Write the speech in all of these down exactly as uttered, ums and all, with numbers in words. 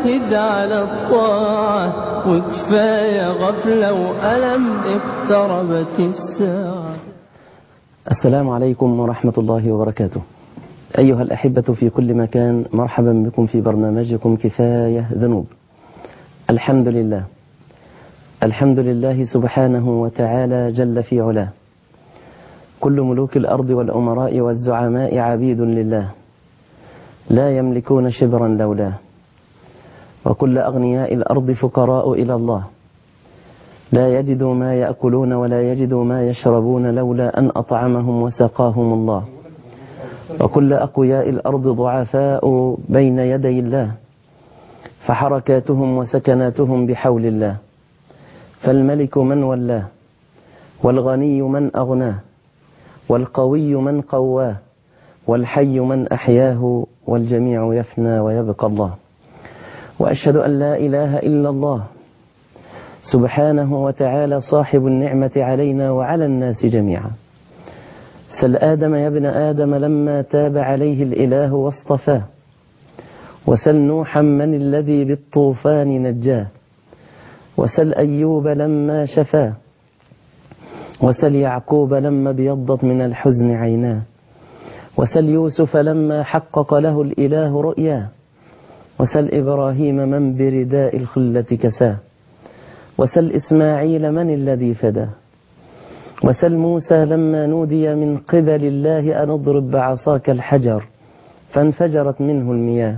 جاهد على الطاعة وكفاية غفلة وألم اقتربت الساعة. السلام عليكم ورحمة الله وبركاته. أيها الأحبة في كل مكان، مرحبا بكم في برنامجكم كفاية ذنوب. الحمد لله الحمد لله سبحانه وتعالى جل في علاه. كل ملوك الأرض والأمراء والزعماء عبيد لله، لا يملكون شبرا لولاه. وكل أغنياء الأرض فقراء إلى الله، لا يجدوا ما يأكلون ولا يجدوا ما يشربون لولا أن أطعمهم وسقاهم الله. وكل أقوياء الأرض ضعفاء بين يدي الله، فحركاتهم وسكناتهم بحول الله. فالملك من ولاه، والغني من أغناه، والقوي من قواه، والحي من أحياه، والجميع يفنى ويبقى الله. وأشهد أن لا إله إلا الله سبحانه وتعالى صاحب النعمة علينا وعلى الناس جميعا. سل آدم يا ابن آدم لما تاب عليه الإله واصطفاه، وسل نوحا من الذي بالطوفان نجاه، وسل أيوب لما شفاه، وسل يعقوب لما ابيضت من الحزن عيناه، وسل يوسف لما حقق له الإله رؤياه، وسل إبراهيم من برداء الخلة كساه، وسل إسماعيل من الذي فداه، وسل موسى لما نودي من قبل الله أن اضرب بعصاك الحجر فانفجرت منه المياه،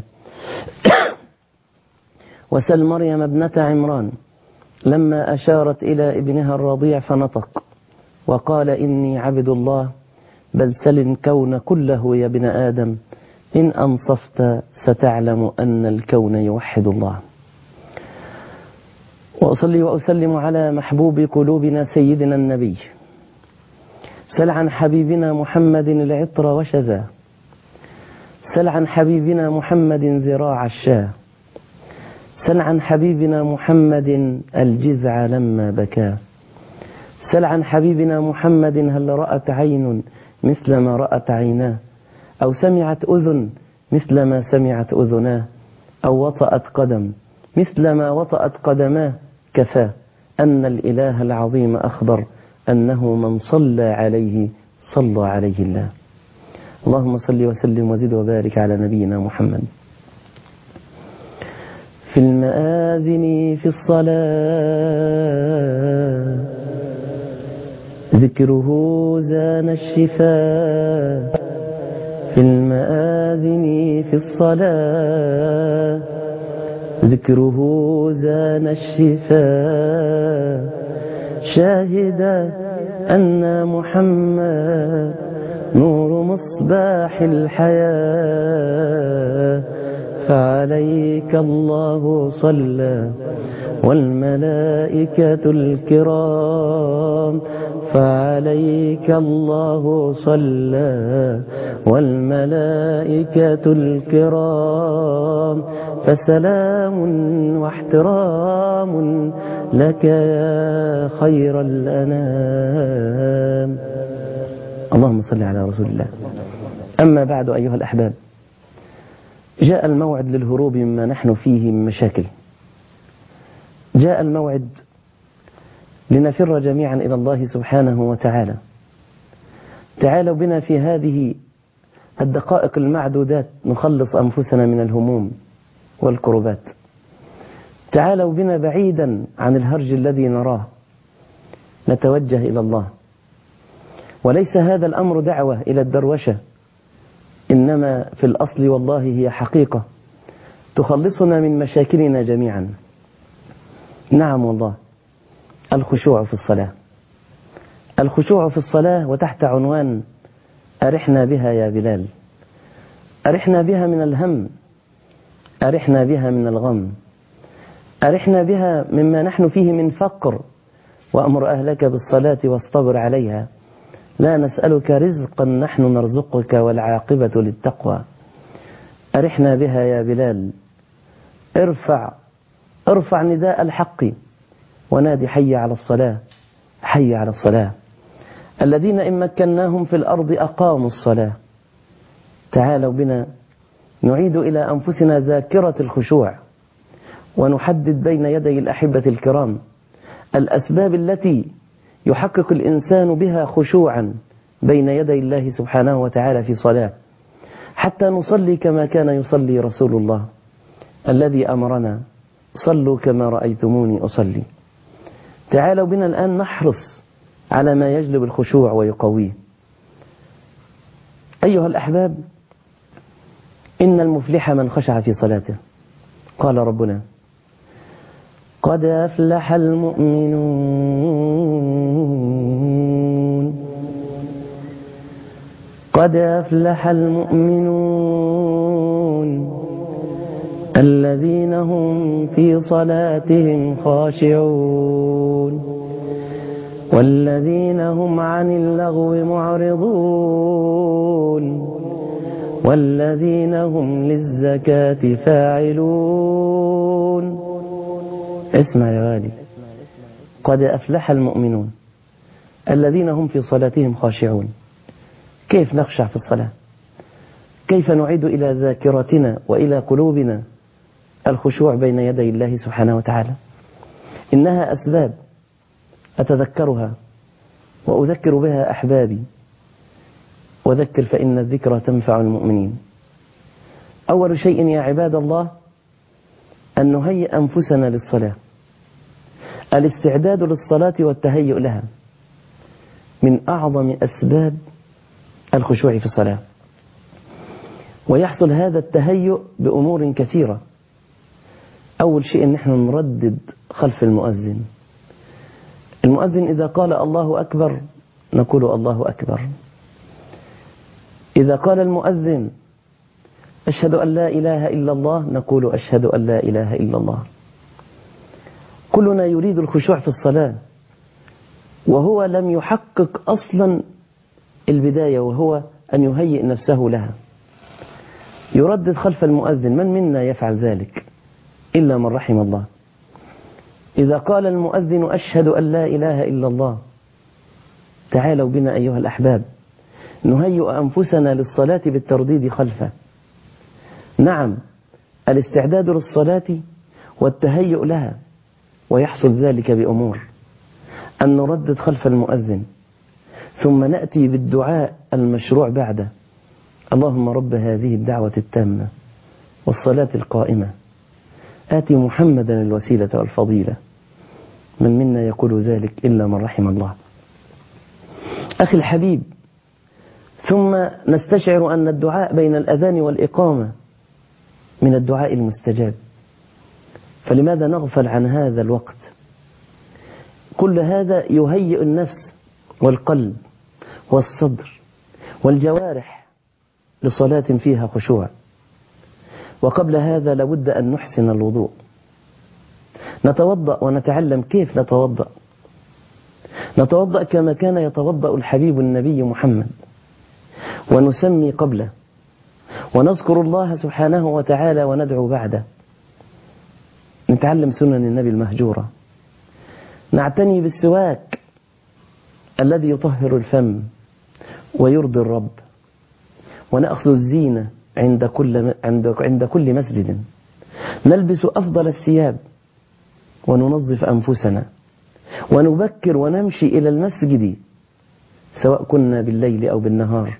وسل مريم ابنة عمران لما أشارت إلى ابنها الرضيع فنطق وقال إني عبد الله. بل سل الكون كله يا ابن آدم، إن أنصفت ستعلم أن الكون يوحد الله. وأصلي وأسلم على محبوب قلوبنا سيدنا النبي. سل عن حبيبنا محمد العطر وشذا، سل عن حبيبنا محمد ذراع الشاه، سل عن حبيبنا محمد الجذع لما بكى، سل عن حبيبنا محمد هل رأت عين مثل ما رأت عيناه، أو سمعت أذن مثل ما سمعت أذناه، أو وطأت قدم مثل ما وطأت قدماه. كفى أن الإله العظيم أخبر أنه من صلى عليه صلى عليه الله. اللهم صل وسلم وزد وبارك على نبينا محمد. في المآذن في الصلاة ذكره زان الشفاء، في المآذن في الصلاة ذكره زان الشفاء، شاهدا أن محمد نور مصباح الحياة، فعليك الله صلى والملائكة الكرام، فعليك الله صلى والملائكة الكرام، فسلام واحترام لك يا خير الأنام. اللهم صل على رسول الله. أما بعد أيها الأحباب، جاء الموعد للهروب مما نحن فيه من مشاكل. جاء الموعد لنفر جميعا إلى الله سبحانه وتعالى. تعالوا بنا في هذه الدقائق المعدودات نخلص أنفسنا من الهموم والكربات. تعالوا بنا بعيدا عن الهرج الذي نراه، نتوجه إلى الله. وليس هذا الأمر دعوة إلى الدروشة، إنما في الأصل والله هي حقيقة تخلصنا من مشاكلنا جميعا. نعم والله، الخشوع في الصلاة، الخشوع في الصلاة، وتحت عنوان أرحنا بها يا بلال. أرحنا بها من الهم، أرحنا بها من الغم، أرحنا بها مما نحن فيه من فقر. وأمر أهلك بالصلاة واصطبر عليها، لا نسألك رزقا نحن نرزقك والعاقبة للتقوى. أرحنا بها يا بلال. ارفع ارفع نداء الحق ونادي حي على الصلاة، حي على الصلاة. الذين إن مكناهم في الأرض أقاموا الصلاة. تعالوا بنا نعيد إلى أنفسنا ذاكرة الخشوع. ونحدد بين يدي الأحبة الكرام الأسباب التي يحقق الإنسان بها خشوعا بين يدي الله سبحانه وتعالى في صلاة، حتى نصلي كما كان يصلي رسول الله الذي أمرنا صلوا كما رأيتموني أصلي. تعالوا بنا الآن نحرص على ما يجلب الخشوع ويقويه. أيها الأحباب، إن المفلح من خشع في صلاته. قال ربنا: قد أفلح المؤمنون قد أفلح المؤمنون الذين هم في صلاتهم خاشعون والذين هم عن اللغو معرضون والذين هم للزكاة فاعلون. اسمع يا غالي، قد أفلح المؤمنون الذين هم في صلاتهم خاشعون. كيف نخشع في الصلاة؟ كيف نعيد إلى ذاكرتنا وإلى قلوبنا الخشوع بين يدي الله سبحانه وتعالى؟ إنها أسباب أتذكرها وأذكر بها أحبابي، وذكر فإن الذكرى تنفع المؤمنين. أول شيء يا عباد الله أن نهيئ أنفسنا للصلاة. الاستعداد للصلاة والتهيؤ لها من أعظم أسباب الخشوع في الصلاة، ويحصل هذا التهيؤ بأمور كثيرة. أول شيء نحن نردد خلف المؤذن. المؤذن إذا قال الله أكبر نقول الله أكبر. إذا قال المؤذن أشهد أن لا إله إلا الله نقول أشهد أن لا إله إلا الله. كلنا يريد الخشوع في الصلاة وهو لم يحقق أصلا البداية، وهو أن يهيئ نفسه لها. يردد خلف المؤذن. من منا يفعل ذلك إلا من رحم الله؟ إذا قال المؤذن أشهد أن لا إله إلا الله، تعالوا بنا أيها الأحباب نهيئ أنفسنا للصلاة بالترديد خلفه. نعم، الاستعداد للصلاة والتهيؤ لها، ويحصل ذلك بأمور: أن نردد خلف المؤذن، ثم نأتي بالدعاء المشروع بعده: اللهم رب هذه الدعوة التامة والصلاة القائمة آتي محمدا الوسيلة والفضيلة. من منا يقول ذلك إلا من رحم الله؟ أخي الحبيب، ثم نستشعر أن الدعاء بين الأذان والإقامة من الدعاء المستجاب، فلماذا نغفل عن هذا الوقت؟ كل هذا يهيئ النفس والقلب والصدر والجوارح لصلاة فيها خشوع. وقبل هذا لابد أن نحسن الوضوء، نتوضأ ونتعلم كيف نتوضأ. نتوضأ كما كان يتوضأ الحبيب النبي محمد، ونسمي قبله، ونذكر الله سبحانه وتعالى وندعو بعده. نتعلم سنن النبي المهجورة، نعتني بالسواك الذي يطهر الفم ويرضي الرب، ونأخذ الزينة عند كل عند عند كل مسجد، نلبس أفضل الثياب، وننظف أنفسنا، ونبكر ونمشي إلى المسجد سواء كنا بالليل أو بالنهار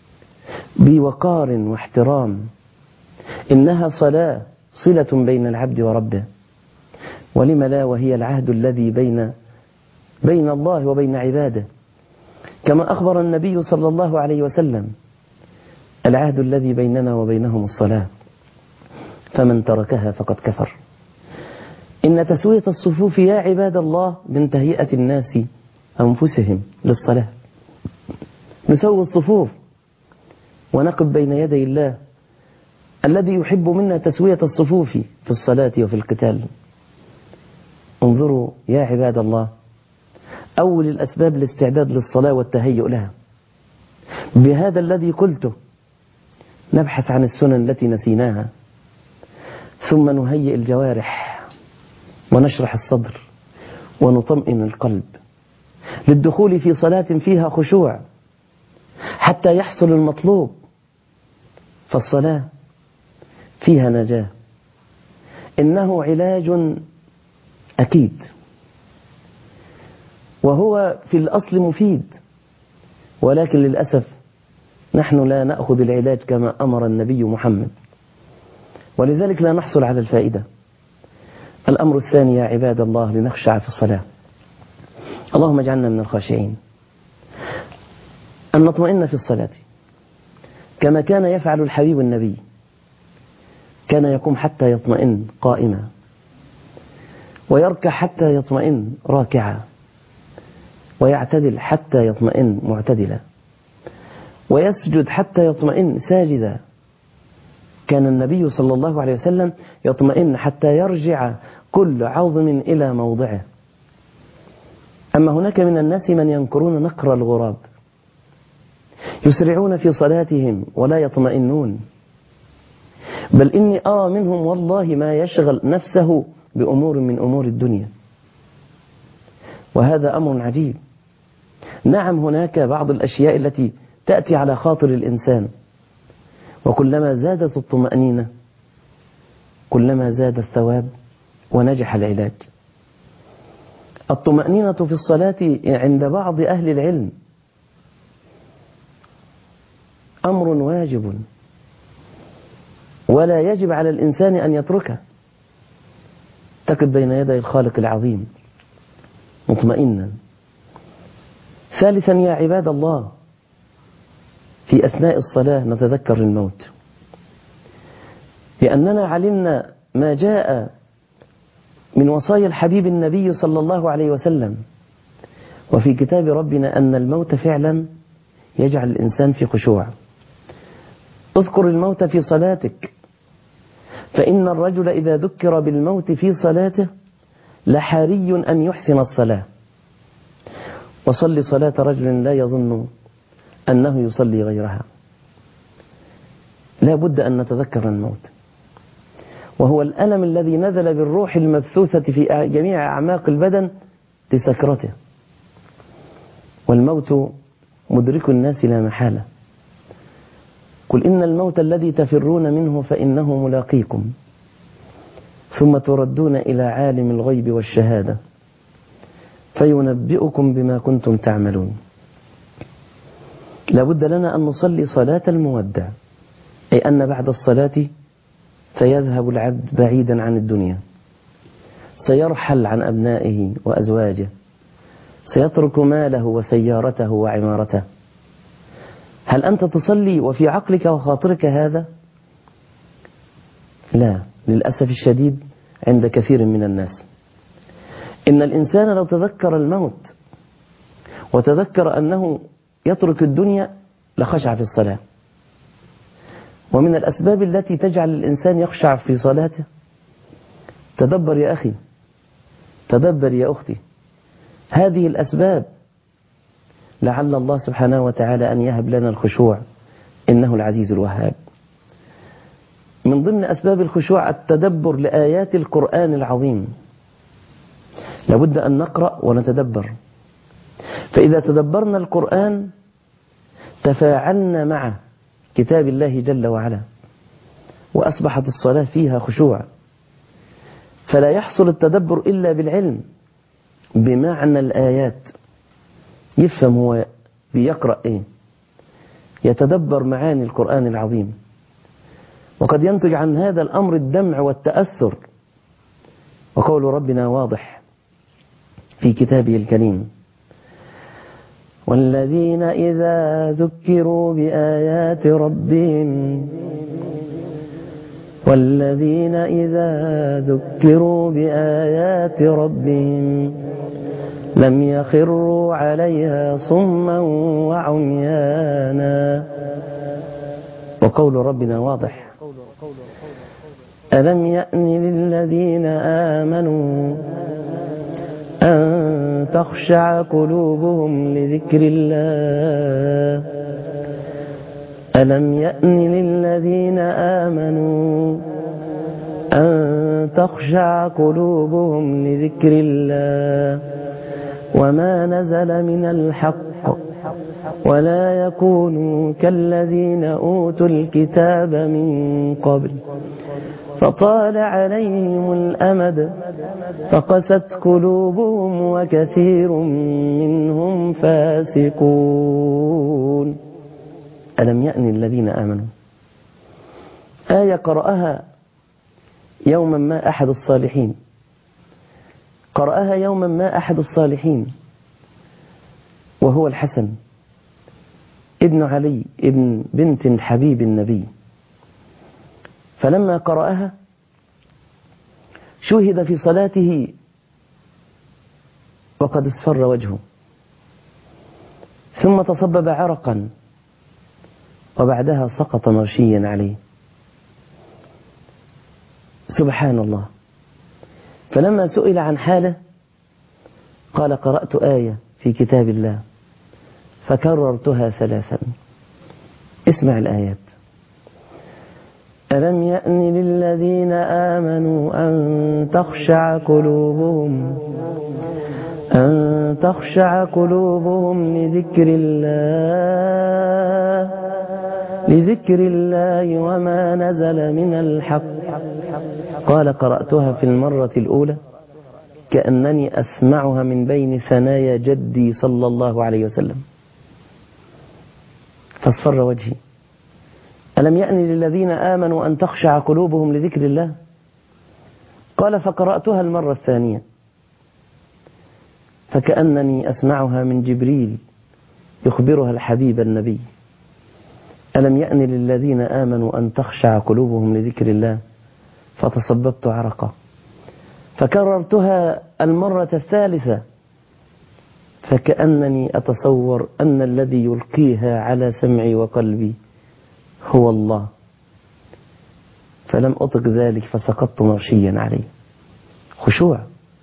بوقار واحترام. إنها صلاة صلة بين العبد وربه، ولم لا وهي العهد الذي بين بين الله وبين عباده، كما أخبر النبي صلى الله عليه وسلم: العهد الذي بيننا وبينهم الصلاة، فمن تركها فقد كفر. إن تسوية الصفوف يا عباد الله من تهيئة الناس أنفسهم للصلاة. نسوي الصفوف ونقف بين يدي الله الذي يحب منا تسوية الصفوف في الصلاة وفي القتال. انظروا يا عباد الله، أول الأسباب الاستعداد للصلاة والتهيؤ لها. بهذا الذي قلته نبحث عن السنن التي نسيناها، ثم نهيئ الجوارح ونشرح الصدر ونطمئن القلب للدخول في صلاة فيها خشوع حتى يحصل المطلوب. فالصلاة فيها نجاة. إنه علاج أكيد، وهو في الأصل مفيد، ولكن للأسف نحن لا نأخذ العلاج كما أمر النبي محمد، ولذلك لا نحصل على الفائدة. الأمر الثاني يا عباد الله لنخشع في الصلاة. اللهم اجعلنا من الخاشعين. أن نطمئن في الصلاة كما كان يفعل الحبيب النبي، كان يقوم حتى يطمئن قائما، ويركع حتى يطمئن راكعا، ويعتدل حتى يطمئن معتدلا، ويسجد حتى يطمئن ساجدا. كان النبي صلى الله عليه وسلم يطمئن حتى يرجع كل عظم إلى موضعه. أما هناك من الناس من ينكرون نكر الغراب، يسرعون في صلاتهم ولا يطمئنون، بل إني أرى منهم والله ما يشغل نفسه بأمور من أمور الدنيا، وهذا أمر عجيب. نعم هناك بعض الأشياء التي تأتي على خاطر الإنسان، وكلما زادت الطمأنينة كلما زاد الثواب ونجح العلاج. الطمأنينة في الصلاة عند بعض أهل العلم أمر واجب، ولا يجب على الإنسان أن يتركه. تقف بين يدي الخالق العظيم مطمئنا. ثالثا يا عباد الله، في أثناء الصلاة نتذكر الموت، لأننا علمنا ما جاء من وصايا الحبيب النبي صلى الله عليه وسلم وفي كتاب ربنا أن الموت فعلا يجعل الإنسان في خشوع. اذكر الموت في صلاتك، فإن الرجل إذا ذكر بالموت في صلاته لحري أن يحسن الصلاة. وصل صلاة رجل لا يظن أنه يصلي غيرها. لا بد أن نتذكر الموت، وهو الألم الذي نزل بالروح المبثوثة في جميع أعماق البدن لسكرته. والموت مدرك الناس لا محالة. قل إن الموت الذي تفرون منه فإنه ملاقيكم، ثم تردون إلى عالم الغيب والشهادة فينبئكم بما كنتم تعملون. لابد لنا أن نصلي صلاة المودع، أي أن بعد الصلاة سيذهب العبد بعيدا عن الدنيا، سيرحل عن أبنائه وأزواجه، سيترك ماله وسيارته وعمارته. هل أنت تصلي وفي عقلك وخاطرك هذا؟ لا، للأسف الشديد عند كثير من الناس. إن الإنسان لو تذكر الموت وتذكر أنه يترك الدنيا لخشع في الصلاة. ومن الأسباب التي تجعل الإنسان يخشع في صلاته، تدبر يا أخي، تدبر يا أختي، هذه الأسباب لعل الله سبحانه وتعالى أن يهب لنا الخشوع، إنه العزيز الوهاب. من ضمن أسباب الخشوع التدبر لآيات القرآن العظيم. لابد أن نقرأ ونتدبر، فإذا تدبرنا القرآن تفاعلنا مع كتاب الله جل وعلا، وأصبحت الصلاة فيها خشوع. فلا يحصل التدبر إلا بالعلم بمعنى الآيات، يفهم هو بيقرأ إيه، يتدبر معاني القرآن العظيم. وقد ينتج عن هذا الأمر الدمع والتأثر. وقول ربنا واضح في كتابه الكريم: والذين إذا ذكروا بآيات ربهم والذين إذا ذكروا بآيات ربهم لم يخروا عليها صما وعميانا. وقول ربنا واضح: ألم يأن للذين آمنوا أن تخشع قلوبهم لذكر الله ألم يأن للذين آمنوا أن تخشع قلوبهم لذكر الله وما نزل من الحق ولا يكونوا كالذين أوتوا الكتاب من قبل فطال عليهم الأمد فقست قلوبهم وكثير منهم فاسقون. ألم يأن الذين آمنوا، آية قرأها يوما ما أحد الصالحين قرأها يوما ما أحد الصالحين وهو الحسن ابن علي ابن بنت الحبيب النبي. فلما قرأها شوهد في صلاته وقد اصفر وجهه، ثم تصبب عرقا وبعدها سقط مغشيا عليه. سبحان الله. فلما سئل عن حاله قال: قرأت آية في كتاب الله فكررتها ثلاثا. اسمع الآيات: ألم يأن للذين آمنوا أن تخشع قلوبهم أن تخشع قلوبهم لذكر الله لذكر الله وما نزل من الحق. قال: قرأتها في المرة الأولى كأنني أسمعها من بين ثنايا جدي صلى الله عليه وسلم، فاصفر وجهي. ألم يأن للذين آمنوا أن تخشع قلوبهم لذكر الله؟ قال: فقرأتها المرة الثانية فكأنني أسمعها من جبريل يخبرها الحبيب النبي. ألم يأن للذين آمنوا أن تخشع قلوبهم لذكر الله؟ فتصببت عرقا فكررتها المرة الثالثة فكأنني أتصور أن الذي يلقيها على سمعي وقلبي هو الله، فلم أطق ذلك فسقطت مغشيا عليه. خشوع.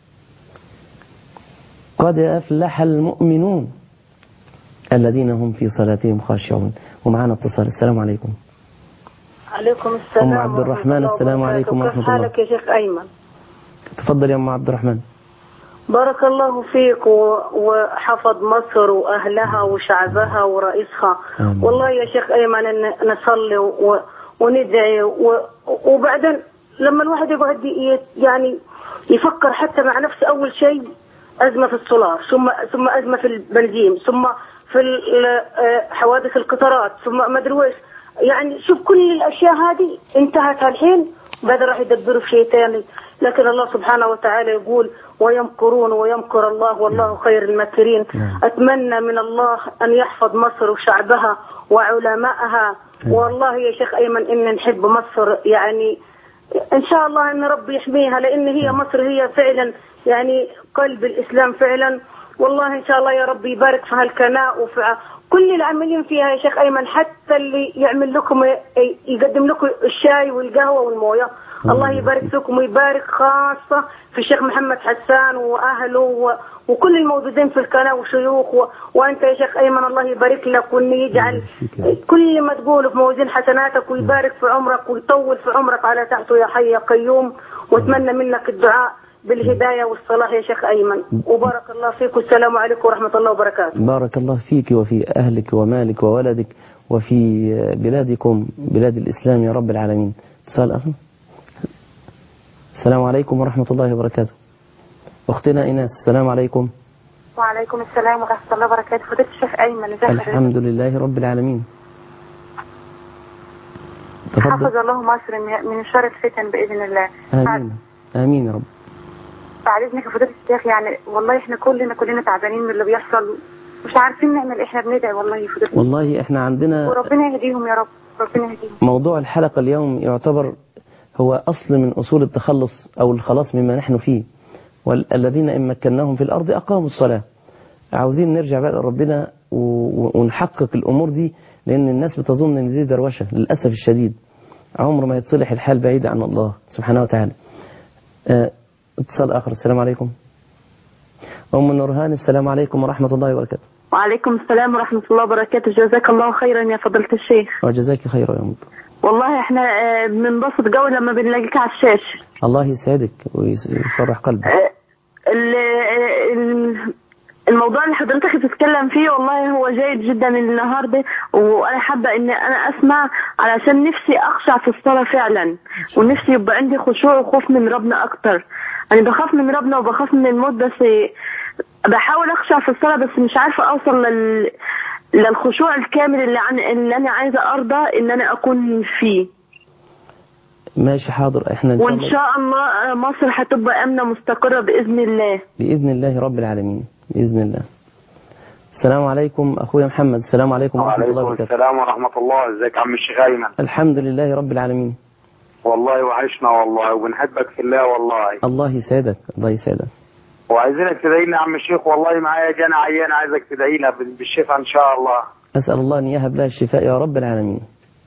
قد أفلح المؤمنون الذين هم في صلاتهم خاشعون. ومعنا اتصال. السلام عليكم. عليكم السلام. أم عبد الرحمن. السلام عليكم ورحمة الله. كيف حالك يا شيخ أيمن؟ تفضل يا أم عبد الرحمن. بارك الله فيك وحفظ مصر وأهلها وشعبها ورئيسها. آمين. والله يا شيخ أيمن نصلي وندعي وبعدين لما الواحد يقعد يعني يفكر حتى مع نفسه، أول شيء أزمة في السولار، ثم ثم أزمة في البنزين، ثم في حوادث القطارات، ثم ما أدري ويش. يعني شوف كل الأشياء هذه انتهت الحين، بعد راح يدبروا في شيء ثاني. لكن الله سبحانه وتعالى يقول: ويمكرون ويمكر الله والله خير الماكرين. أتمنى من الله أن يحفظ مصر وشعبها وعلمائها. والله يا شيخ أيمن إن نحب مصر، يعني إن شاء الله أن ربي يحميها، لأن هي مصر هي فعلا يعني قلب الإسلام فعلا. والله إن شاء الله يا رب يبارك في هالقناة وفي كل العاملين فيها يا شيخ أيمن، حتى اللي يعمل لكم يقدم لكم الشاي والقهوة والموية. الله يبارك فيكم ويبارك خاصة في الشيخ محمد حسان وأهله وكل الموجودين في القناة وشيوخ و... وأنت يا شيخ أيمن الله يبارك لك، وإن يجعل كل ما تقوله في موازين حسناتك ويبارك في عمرك ويطول في عمرك على تحته يا حي يا قيوم. واتمنى منك الدعاء بالهداية والصلاح يا شيخ أيمن. وبارك الله فيك والسلام عليكم ورحمة الله وبركاته. بارك الله فيك وفي أهلك ومالك وولدك وفي بلادكم بلاد الإسلام يا رب العالمين. اتصال أخي. السلام عليكم ورحمة الله وبركاته. أختنا إيناس. السلام عليكم. وعليكم السلام ورحمة الله وبركاته. فضيلة الشيخ أيمن. الحمد لله رب العالمين. تفضل. حفظ الله مصر من شر الفتن بإذن الله. آمين آمين يا رب. بعد إذنك يا فضيلة الشيخ، يعني والله إحنا كلنا كلنا تعبانين من اللي بيحصل، مش عارفين نعمل. إحنا بندعي والله يا فضيلة. والله إحنا عندنا وربنا يهديهم يا رب. ربنا يهديهم. موضوع الحلقة اليوم يعتبر هو أصل من أصول التخلص أو الخلاص مما نحن فيه. والذين إن مكناهم في الأرض أقاموا الصلاة. عاوزين نرجع بقى لربنا ونحقق الأمور دي، لأن الناس بتظن إن دي دروشة. للأسف الشديد عمر ما يتصلح الحال بعيد عن الله سبحانه وتعالى. اه اتصال آخر. السلام عليكم. أم نورهان. السلام عليكم ورحمة الله وبركاته. وعليكم السلام ورحمة الله وبركاته. جزاك الله خيرا يا فضيلة الشيخ. وجزاك خيرا يا أم. والله احنا بنبسط جو لما بنلاقيك على الشاشة. الله يسعدك ويفرح قلبك. الموضوع اللي حضرتك حضرتك بتتكلم فيه والله هو جيد جدا النهارده، وانا حابه ان انا اسمع علشان نفسي اخشع في الصلاه فعلا، ونفسي يبقى عندي خشوع وخوف من ربنا اكتر. انا بخاف من ربنا وبخاف من الموت، بس بحاول اخشع في الصلاه، بس مش عارفه اوصل لل للخشوع الكامل اللي عن اللي انا عايزه ارضى ان انا اكون فيه. ماشي حاضر. احنا ان شاء وان الله شاء الله مصر هتبقى امنه مستقره باذن الله. باذن الله رب العالمين باذن الله. السلام عليكم اخويا محمد. السلام عليكم ورحمه الله وبركاته. وعليكم السلام ورحمه الله. ازيك يا عم الشيخ ايمن؟ الحمد لله رب العالمين. والله وحشنا والله وبنحبك في الله والله. الله يسعدك الله يسعدك. وعايزينك تدعي لنا يا عم الشيخ، والله معايا جانا عيان عايزك تدعي لها بالشفاء ان شاء الله. اسال الله ان يهب لها الشفاء يا رب العالمين.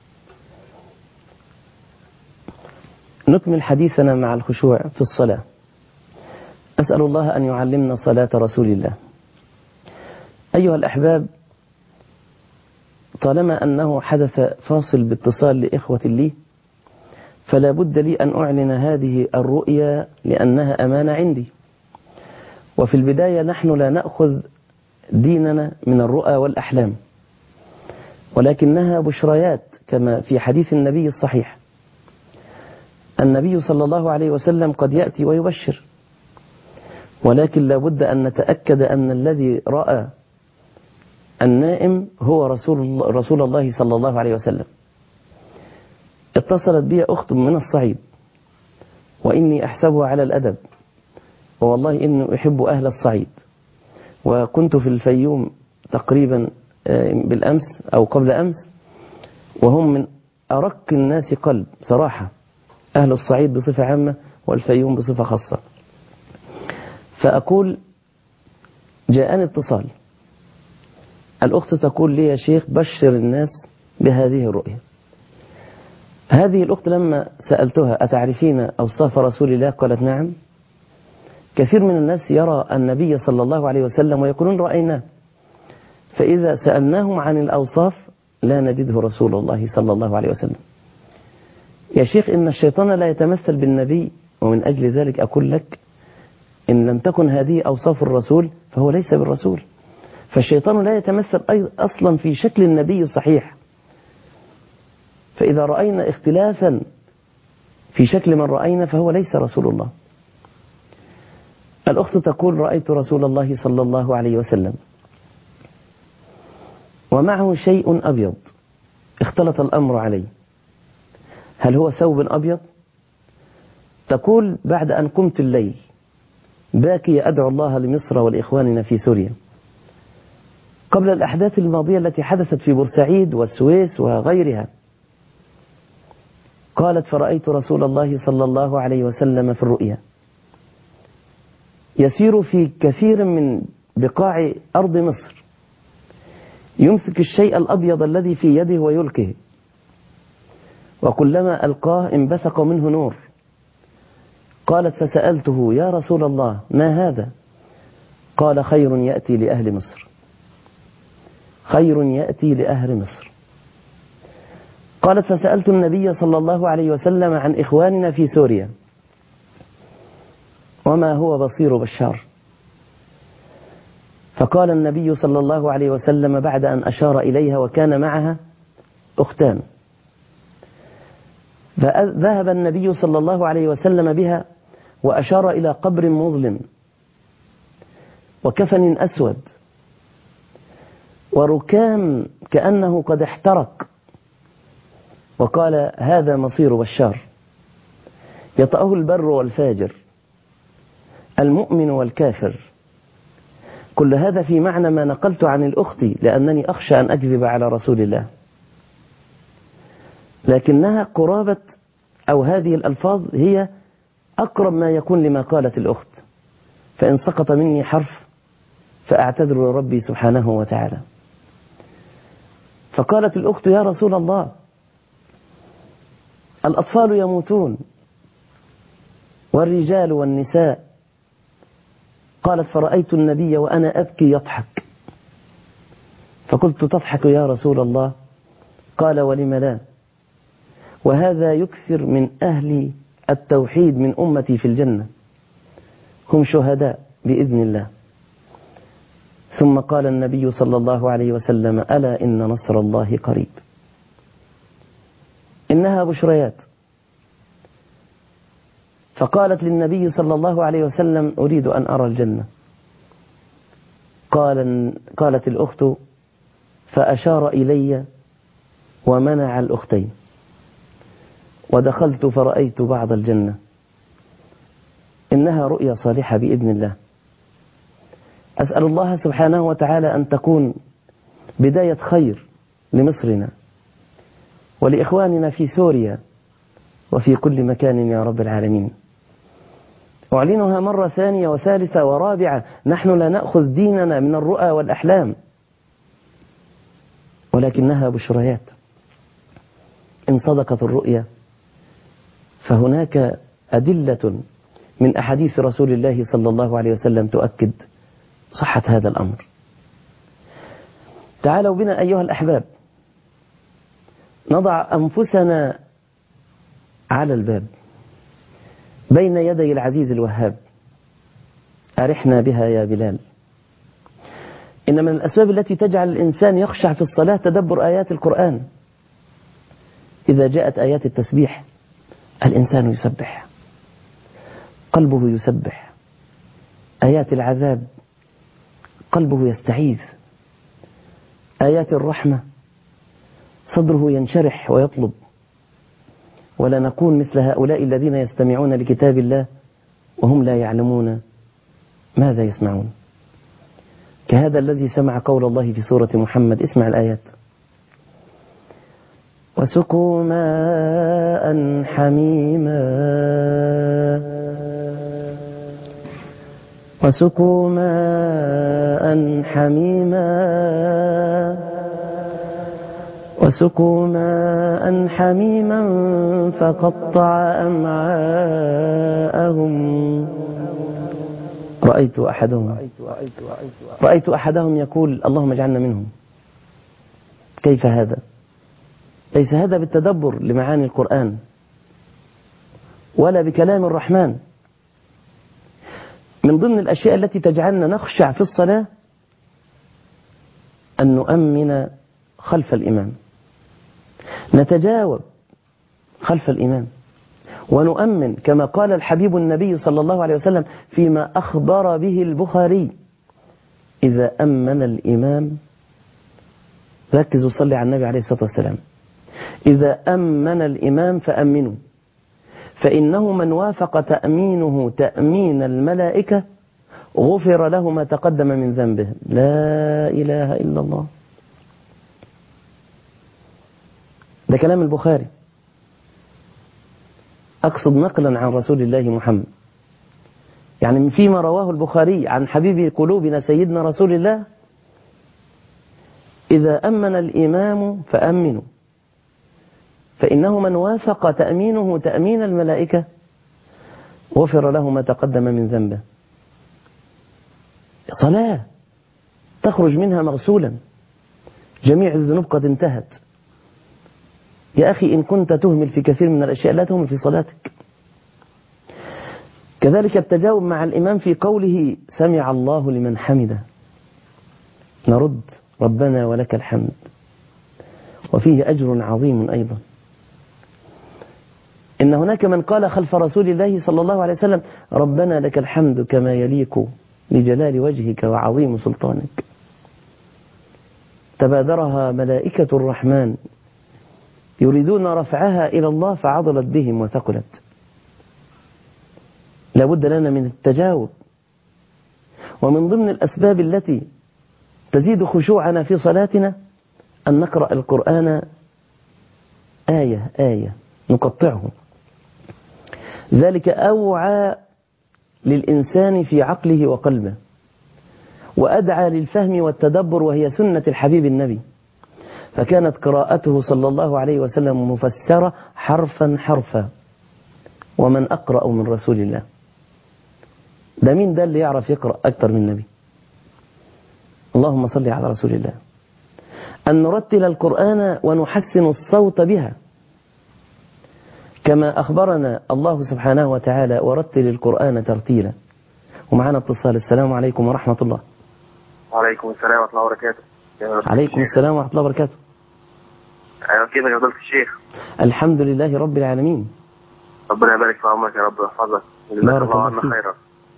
نكمل حديثنا مع الخشوع في الصلاة. أسأل الله أن يعلمنا صلاة رسول الله. أيها الأحباب، طالما أنه حدث فاصل باتصال لإخوة لي، فلا بد لي أن أعلن هذه الرؤيا لأنها أمانة عندي. وفي البداية نحن لا نأخذ ديننا من الرؤى والأحلام، ولكنها بشريات كما في حديث النبي الصحيح. النبي صلى الله عليه وسلم قد يأتي ويبشر، ولكن لا بد أن نتأكد أن الذي رأى النائم هو رسول الله, رسول الله صلى الله عليه وسلم. اتصلت بي أخت من الصعيد، وإني أحسبها على الأدب، والله إني أحب أهل الصعيد، وكنت في الفيوم تقريبا بالأمس أو قبل أمس، وهم من أرق الناس قلب صراحة، أهل الصعيد بصفة عامة والفيوم بصفة خاصة. فأقول جاءني اتصال، الأخت تقول لي يا شيخ بشر الناس بهذه الرؤية. هذه الأخت لما سألتها أتعرفين أوصاف رسول الله؟ قالت نعم. كثير من الناس يرى النبي صلى الله عليه وسلم ويقولون رأيناه، فإذا سألناهم عن الأوصاف لا نجده رسول الله صلى الله عليه وسلم. يا شيخ إن الشيطان لا يتمثل بالنبي، ومن أجل ذلك أقول لك إن لم تكن هذه أوصاف الرسول فهو ليس بالرسول. فالشيطان لا يتمثل أصلا في شكل النبي الصحيح، فإذا رأينا اختلافا في شكل من رأينا فهو ليس رسول الله. الأخت تقول رأيت رسول الله صلى الله عليه وسلم ومعه شيء أبيض، اختلط الأمر عليه، هل هو ثوب أبيض؟ تقول بعد أن قمت الليل باكي أدعو الله لمصر والإخواننا في سوريا قبل الأحداث الماضية التي حدثت في بورسعيد والسويس وغيرها. قالت فرأيت رسول الله صلى الله عليه وسلم في الرؤيا يسير في كثير من بقاع أرض مصر، يمسك الشيء الأبيض الذي في يده ويلقيه، وكلما ألقاه انبثق منه نور. قالت فسألته يا رسول الله ما هذا؟ قال خير يأتي لأهل مصر، خير يأتي لأهل مصر. قالت فسألت النبي صلى الله عليه وسلم عن إخواننا في سوريا وما هو بصير بشار؟ فقال النبي صلى الله عليه وسلم بعد أن أشار إليها وكان معها أختان، فذهب النبي صلى الله عليه وسلم بها وأشار إلى قبر مظلم وكفن أسود وركام كأنه قد احترق، وقال هذا مصير بشار، يطأه البر والفاجر، المؤمن والكافر. كل هذا في معنى ما نقلت عن الأخت، لأنني أخشى أن أكذب على رسول الله، لكنها قرابة أو هذه الألفاظ هي أقرب ما يكون لما قالت الأخت، فإن سقط مني حرف فأعتذر لربي سبحانه وتعالى. فقالت الأخت يا رسول الله الأطفال يموتون والرجال والنساء. قالت فرأيت النبي وأنا أبكي يضحك، فقلت تضحك يا رسول الله؟ قال ولم لا، وهذا يكثر من أهل التوحيد من أمتي في الجنة، هم شهداء بإذن الله. ثم قال النبي صلى الله عليه وسلم: ألا إن نصر الله قريب. إنها بشريات. فقالت للنبي صلى الله عليه وسلم: أريد أن أرى الجنة. قال قالت الأخت: فأشار إلي ومنع الأختين، ودخلت فرأيت بعض الجنة. إنها رؤيا صالحة بإذن الله. أسأل الله سبحانه وتعالى أن تكون بداية خير لمصرنا ولإخواننا في سوريا وفي كل مكان يا رب العالمين. أعلنها مرة ثانية وثالثة ورابعة: نحن لا نأخذ ديننا من الرؤى والأحلام، ولكنها بشريات. إن صدقت الرؤيا فهناك أدلة من أحاديث رسول الله صلى الله عليه وسلم تؤكد صحة هذا الأمر. تعالوا بنا أيها الأحباب نضع أنفسنا على الباب بين يدي العزيز الوهاب. أرحنا بها يا بلال. إن من الأسباب التي تجعل الإنسان يخشع في الصلاة تدبر آيات القرآن. إذا جاءت آيات التسبيح الإنسان يسبح، قلبه يسبح. آيات العذاب قلبه يستعيذ. آيات الرحمة صدره ينشرح ويطلب. ولا نكون مثل هؤلاء الذين يستمعون لكتاب الله وهم لا يعلمون ماذا يسمعون، كهذا الذي سمع قول الله في سورة محمد. اسمع الآيات: وسقوا ماء حميما وسقوا ماء حميما وسقوا ماء حميما فقطع أمعاءهم. رأيت أحدهم رأيت أحدهم يقول: اللهم اجعلنا منهم. كيف هذا؟ ليس هذا بالتدبر لمعاني القرآن ولا بكلام الرحمن. من ضمن الأشياء التي تجعلنا نخشع في الصلاة أن نؤمن خلف الإمام، نتجاوب خلف الإمام ونؤمن كما قال الحبيب النبي صلى الله عليه وسلم فيما أخبر به البخاري: إذا أمن الإمام، ركزوا صلي على النبي عليه الصلاة والسلام، إذا أمن الإمام فأمنوا، فإنه من وافق تأمينه تأمين الملائكة غفر له ما تقدم من ذنبه. لا إله إلا الله. ده كلام البخاري، أقصد نقلا عن رسول الله محمد، يعني فيما رواه البخاري عن حبيب قلوبنا سيدنا رسول الله: إذا أمن الإمام فأمنوا، فإنه من وافق تأمينه تأمين الملائكة غفر له ما تقدم من ذنبه. صلاة تخرج منها مغسولا، جميع الذنوب قد انتهت. يا أخي إن كنت تهمل في كثير من الأشياء لا تهمل في صلاتك. كذلك التجاوب مع الإمام في قوله: سمع الله لمن حمده، نرد: ربنا ولك الحمد، وفيه أجر عظيم أيضا. إن هناك من قال خلف رسول الله صلى الله عليه وسلم: ربنا لك الحمد كما يليق لجلال وجهك وعظيم سلطانك. تبادرها ملائكة الرحمن يريدون رفعها إلى الله فعضلت بهم وثقلت. لابد لنا من التجاوب. ومن ضمن الأسباب التي تزيد خشوعنا في صلاتنا أن نقرأ القرآن آية آية نقطعه. ذلك أوعى للإنسان في عقله وقلبه وأدعى للفهم والتدبر، وهي سنة الحبيب النبي. فكانت قراءته صلى الله عليه وسلم مفسرة حرفا حرفا. ومن أقرأ من رسول الله؟ ده مين ده اللي يعرف يقرأ أكتر من النبي؟ اللهم صل على رسول الله. أن نرتل القرآن ونحسن الصوت بها كما أخبرنا الله سبحانه وتعالى: ورتل القرآن ترتيلا. ومعنا اتصال. السلام عليكم ورحمة الله. وعليكم السلام ورحمة الله وبركاته. عليكم السلام ورحمة الله وبركاته. أيوة كيفك يا فضيلة الشيخ؟ الحمد لله رب العالمين. ربنا يبارك في عمرك يا رب ويحفظك. بارك الله فيك. خيرا.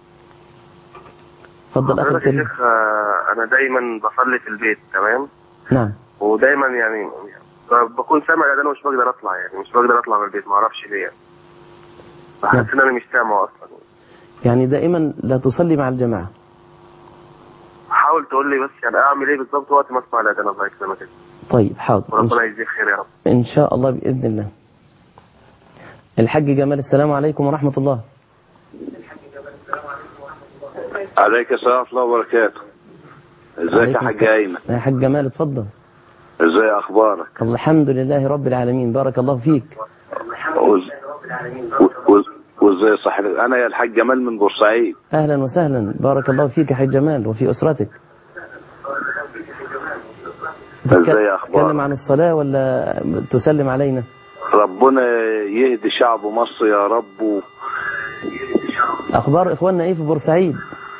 اتفضل أخي الكريم. يا شيخ أنا دايما بصلي في البيت تمام؟ نعم. ودايما يعني بكون سامع الأذان ومش بقدر أطلع يعني مش بقدر أطلع من البيت ما أعرفش ليه. بحس إن أنا مش سامعه أصلا. يعني دائما لا تصلي مع الجماعة. حاول تقول لي بس يعني أعمل إيه بالضبط وقت ما أسمع الأذان الله يكرمك كده. طيب حاضر. وربنا يجزيك خير يا رب. إن شاء الله بإذن الله. الحاج جمال السلام عليكم ورحمة الله. عليك السلام ورحمة الله وبركاته. ازيك يا حاج ايمن؟ يا حاج جمال اتفضل. ازاي اخبارك؟ الحمد لله رب العالمين. بارك الله فيك. وازاي صحتك؟ انا يا الحاج جمال من بورسعيد. اهلا وسهلا. بارك الله فيك يا حاج جمال وفي اسرتك. ازاي اخبارك؟ تتكلم عن الصلاة ولا تسلم علينا؟ ربنا يهدي شعب مصر يا رب. و... اخبار اخواننا ايه في بورسعيد؟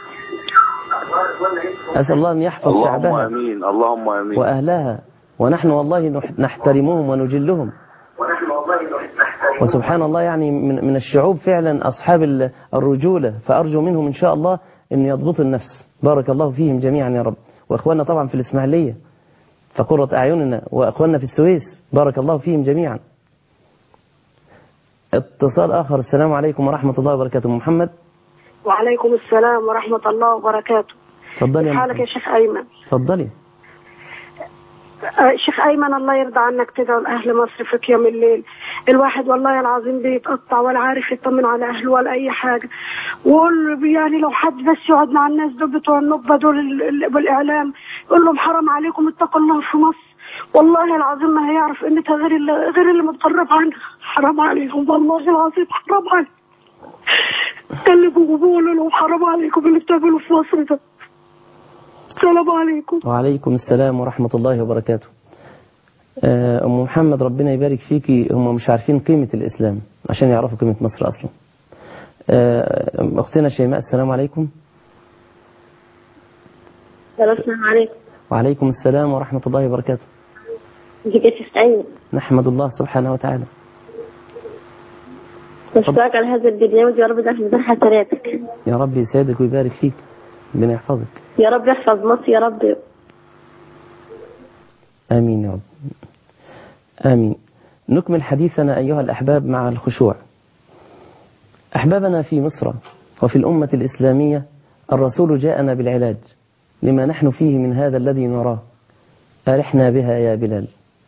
اسال الله ان يحفظ اللهم شعبها. اللهم امين اللهم امين. واهلها ونحن والله نحترمهم ونجلهم. وسبحان الله يعني من من الشعوب فعلا اصحاب الرجولة، فارجو منهم ان شاء الله ان يضبطوا النفس. بارك الله فيهم جميعا يا رب. واخواننا طبعا في الاسماعيلية فقرة اعيننا، واخواننا في السويس بارك الله فيهم جميعا. اتصال آخر. السلام عليكم ورحمة الله وبركاته. محمد. وعليكم السلام ورحمة الله وبركاته. تفضلي يا حالك يا شيخ أيمن؟ تفضلي. أه شيخ أيمن الله يرضى عنك تدعو لأهل مصر في قيام الليل. الواحد والله العظيم بيتقطع ولا عارف يطمن على أهله ولا أي حاجة. وقول يعني لو حد بس يقعد مع الناس دول بتوع النخبة دول بالإعلام يقول لهم حرام عليكم اتقوا الله في مصر. والله العظيم ما هيعرف قيمتها غير اللي غير اللي متقرب عنها. حرام عليكم والله العظيم حرام عليكم. كلموا وقولوا لهم حرام عليكم اللي بتعملوا في مصر ده. السلام عليكم. وعليكم السلام ورحمة الله وبركاته. أم محمد ربنا يبارك فيكي. هم مش عارفين قيمة الإسلام عشان يعرفوا قيمة مصر أصلا. أختنا شيماء السلام عليكم. السلام عليكم. وعليكم السلام ورحمة الله وبركاته. ازيك يا شيخ أيمن؟ نحمد الله سبحانه وتعالى. نشكرك على هذا البرنامج يا رب يجعل في ميزان حسناتك. يا رب يسعدك ويبارك فيك. ربنا يحفظك. يا رب يحفظ مصر يا رب. آمين يا رب. آمين. نكمل حديثنا أيها الأحباب مع الخشوع. أحبابنا في مصر وفي الأمة الإسلامية الرسول جاءنا بالعلاج لما نحن فيه من هذا الذي نراه. أرحنا بها يا بلال.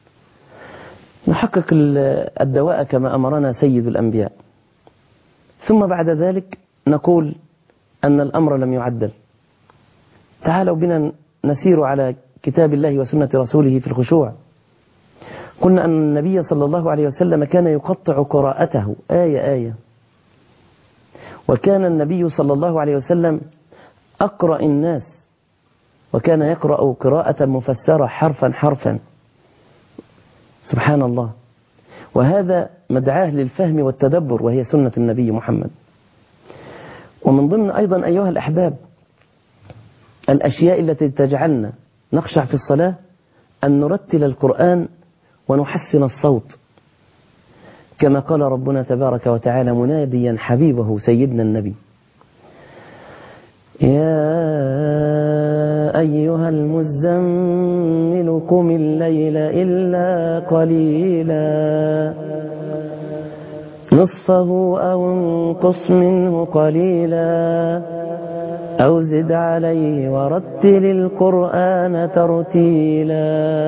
نحقق الدواء كما أمرنا سيد الأنبياء، ثم بعد ذلك نقول أن الأمر لم يعدل. تعالوا بنا نسير على كتاب الله وسنة رسوله في الخشوع. قلنا أن النبي صلى الله عليه وسلم كان يقطع قراءته آية آية، وكان النبي صلى الله عليه وسلم أقرأ الناس، وكان يقرأ قراءة مفسرة حرفا حرفا. سبحان الله. وهذا مدعاه للفهم والتدبر، وهي سنة النبي محمد. ومن ضمن أيضا أيها الأحباب الأشياء التي تجعلنا نخشع في الصلاة أن نرتل القرآن ونحسن الصوت، كما قال ربنا تبارك وتعالى مناديا حبيبه سيدنا النبي: يا أيها المزمل قم الليل إلا قليلا نصفه أو انقص منه قليلا أو زد عليه ورتل القرآن ترتيلا.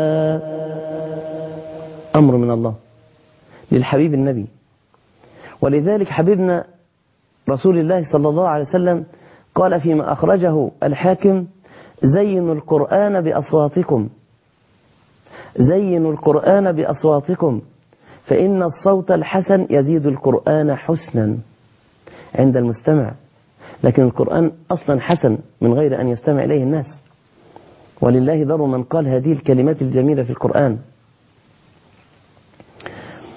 أمر من الله للحبيب النبي. ولذلك حبيبنا رسول الله صلى الله عليه وسلم قال فيما أخرجه الحاكم: زينوا القرآن بأصواتكم، زينوا القرآن بأصواتكم فإن الصوت الحسن يزيد القرآن حسنا عند المستمع. لكن القرآن أصلا حسن من غير أن يستمع إليه الناس، ولله ذر من قال هذه الكلمات الجميلة في القرآن: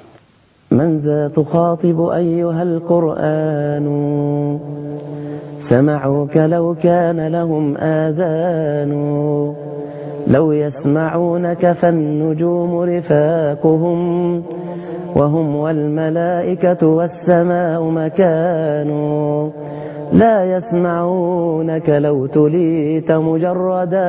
من ذا تخاطب أيها القرآن سمعوك لو كان لهم آذان لو يسمعونك فالنجوم رفاقهم وهم والملائكة والسماء مكان لا يسمعونك لو تليت مجردا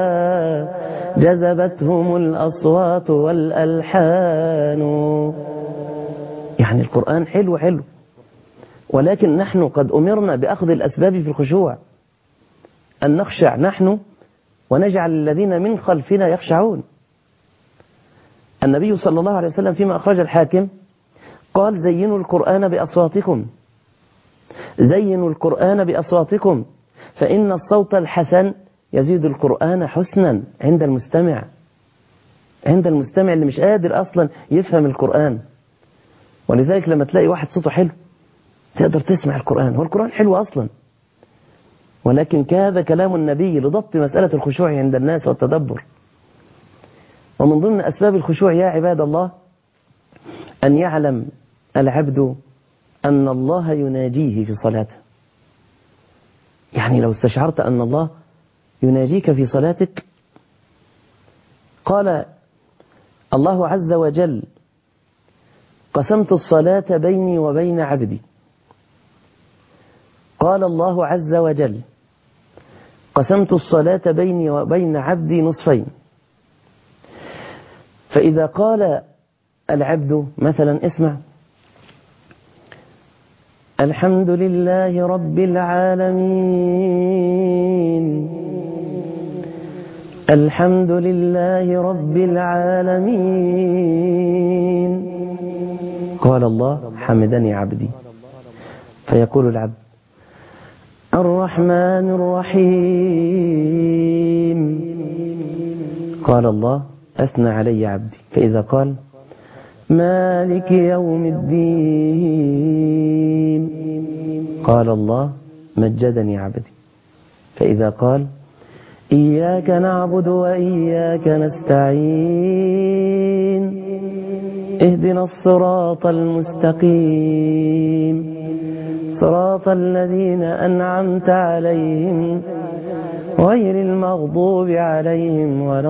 جذبتهم الأصوات والألحان. يعني القرآن حلو حلو، ولكن نحن قد أمرنا بأخذ الأسباب في الخشوع، أن نخشع نحن ونجعل الذين من خلفنا يخشعون. النبي صلى الله عليه وسلم فيما أخرج الحاكم قال زينوا القرآن بأصواتكم، زينوا القرآن بأصواتكم فإن الصوت الحسن يزيد القرآن حسنا عند المستمع، عند المستمع اللي مش قادر أصلا يفهم القرآن. ولذلك لما تلاقي واحد صوته حلو تقدر تسمع القرآن، هو القرآن حلو أصلا، ولكن كهذا كلام النبي لضبط مسألة الخشوع عند الناس والتدبر. ومن ضمن أسباب الخشوع يا عباد الله أن يعلم العبد أن الله يناجيه في صلاته. يعني لو استشعرت أن الله يناجيك في صلاتك، قال الله عز وجل قسمت الصلاة بيني وبين عبدي. قال الله عز وجل قسمت الصلاة بيني وبين عبدي نصفين. فإذا قال العبد مثلا اسمع الحمد لله رب العالمين الحمد لله رب العالمين، قال الله حمدني عبدي. فيقول العبد الرحمن الرحيم، قال الله أثنى علي عبدي. فإذا قال مالك يوم الدين، قال الله مجدني عبدي. فإذا قال إياك نعبد وإياك نستعين اهدنا الصراط المستقيم صراط الذين أنعمت عليهم غير المغضوب عليهم ولا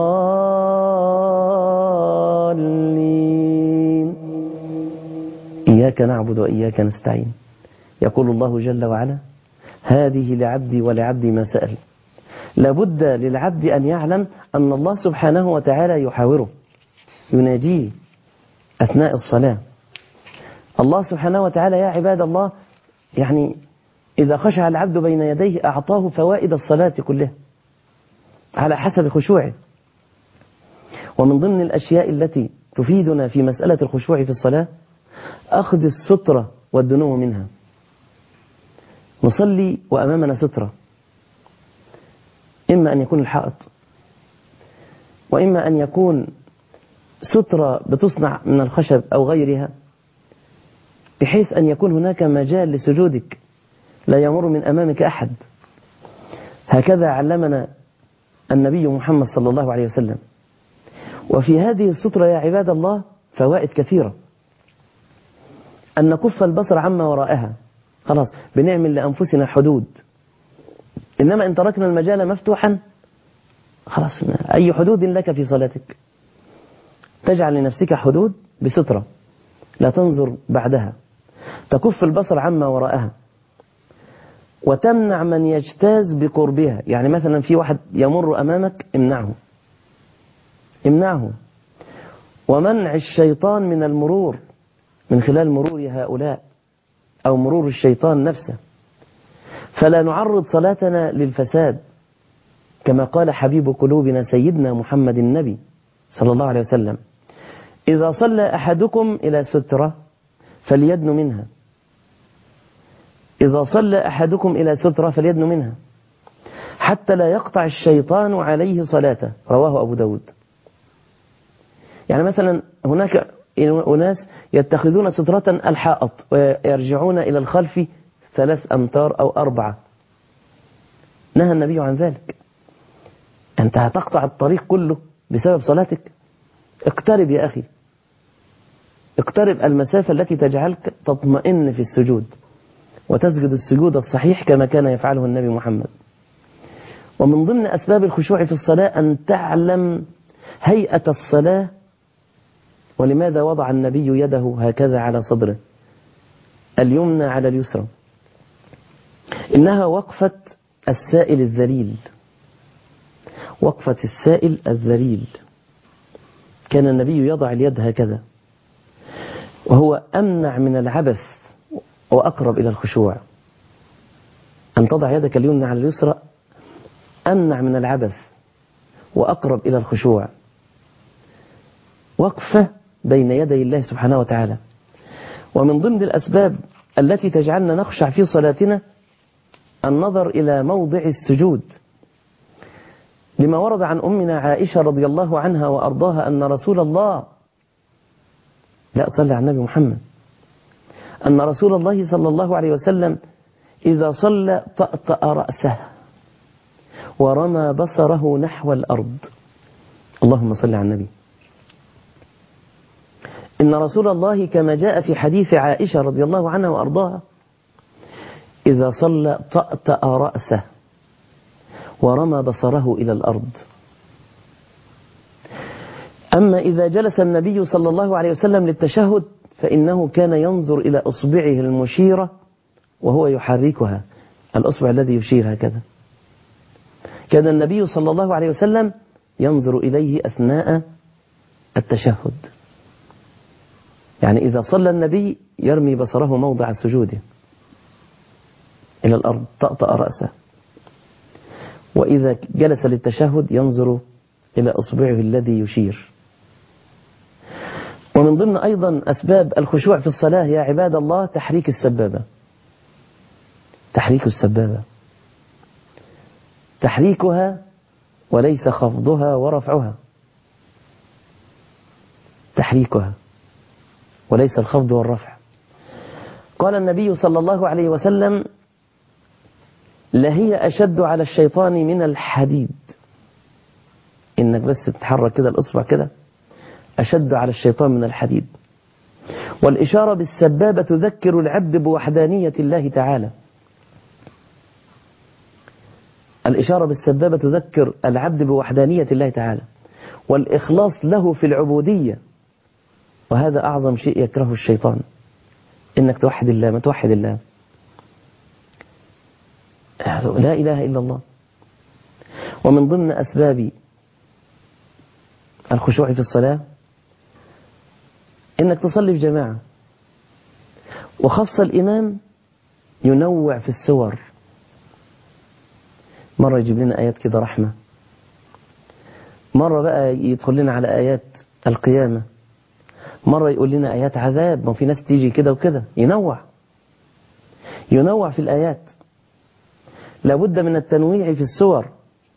الضالين. إياك نعبد وإياك نستعين. يقول الله جل وعلا هذه لعبدي ولعبدي ما سأل. لابد للعبد أن يعلم أن الله سبحانه وتعالى يحاوره يناجيه أثناء الصلاة. الله سبحانه وتعالى يا عباد الله يعني إذا خشع العبد بين يديه أعطاه فوائد الصلاة كلها على حسب خشوعه. ومن ضمن الأشياء التي تفيدنا في مسألة الخشوع في الصلاة أخذ السترة والدنو منها. نصلي وأمامنا سترة، إما أن يكون الحائط، وإما أن يكون سترة بتصنع من الخشب أو غيرها، بحيث أن يكون هناك مجال لسجودك لا يمر من أمامك أحد. هكذا علمنا النبي محمد صلى الله عليه وسلم. وفي هذه السترة يا عباد الله فوائد كثيرة. أن نكف البصر عما وراءها، خلاص بنعمل لأنفسنا حدود. إنما إن تركنا المجال مفتوحا خلاص أي حدود لك في صلاتك. تجعل لنفسك حدود بسترة لا تنظر بعدها، تكف البصر عما وراءها، وتمنع من يجتاز بقربها. يعني مثلا في واحد يمر أمامك امنعه امنعه ومنع الشيطان من المرور من خلال مرور هؤلاء أو مرور الشيطان نفسه. فلا نعرض صلاتنا للفساد، كما قال حبيب قلوبنا سيدنا محمد النبي صلى الله عليه وسلم إذا صلى أحدكم إلى سترة فليدن منها إذا صلى أحدكم إلى سترة فليدن منها حتى لا يقطع الشيطان عليه صلاته. رواه أبو داود. يعني مثلا هناك أناس يتخذون سترة الحائط ويرجعون إلى الخلف ثلاث أمتار أو أربعة. نهى النبي عن ذلك. أنت هتقطع الطريق كله بسبب صلاتك؟ اقترب يا أخي، اقترب المسافة التي تجعلك تطمئن في السجود. وتسجد السجود الصحيح كما كان يفعله النبي محمد. ومن ضمن أسباب الخشوع في الصلاة أن تعلم هيئة الصلاة، ولماذا وضع النبي يده هكذا على صدره اليمنى على اليسرى. إنها وقفة السائل الذليل، وقفة السائل الذليل. كان النبي يضع اليد هكذا، وهو أمنع من العبث وأقرب إلى الخشوع. أن تضع يدك اليمنى على اليسرى أمنع من العبث وأقرب إلى الخشوع، وقفة بين يدي الله سبحانه وتعالى. ومن ضمن الأسباب التي تجعلنا نخشع في صلاتنا النظر إلى موضع السجود، لما ورد عن أمنا عائشة رضي الله عنها وأرضاها أن رسول الله لا صلى على النبي محمد أن رسول الله صلى الله عليه وسلم إذا صلى طأطأ رأسه ورمى بصره نحو الأرض. اللهم صل على النبي. إن رسول الله كما جاء في حديث عائشة رضي الله عنها وأرضاها إذا صلى طأطأ رأسه ورمى بصره إلى الأرض. أما إذا جلس النبي صلى الله عليه وسلم للتشهد فإنه كان ينظر إلى أصبعه المشيرة وهو يحركها، الأصبع الذي يشير هكذا. كان النبي صلى الله عليه وسلم ينظر إليه أثناء التشهد، يعني إذا صلى النبي يرمي بصره موضع سجوده إلى الأرض طأطأ رأسه، وإذا جلس للتشهد ينظر إلى أصبعه الذي يشير. ومن ضمن أيضا أسباب الخشوع في الصلاة يا عباد الله تحريك السبابة. تحريك السبابة، تحريكها وليس خفضها ورفعها، تحريكها وليس الخفض والرفع. قال النبي صلى الله عليه وسلم لهي أشد على الشيطان من الحديد. إنك بس تتحرك كده الأصبع كده أشد على الشيطان من الحديد. والإشارة بالسبابة تذكر العبد بوحدانية الله تعالى. الإشارة بالسبابة تذكر العبد بوحدانية الله تعالى والإخلاص له في العبودية، وهذا أعظم شيء يكرهه الشيطان، إنك توحد الله. ما توحد الله، لا إله إلا الله. ومن ضمن أسباب الخشوع في الصلاة إنك تصلي في جماعة، وخاصة الإمام ينوع في السور. مرة يجيب لنا آيات كده رحمة، مرة بقى يدخل لنا على آيات القيامة، مرة يقول لنا آيات عذاب. ما في ناس تيجي كده وكده، ينوع ينوع في الآيات. لابد من التنويع في السور،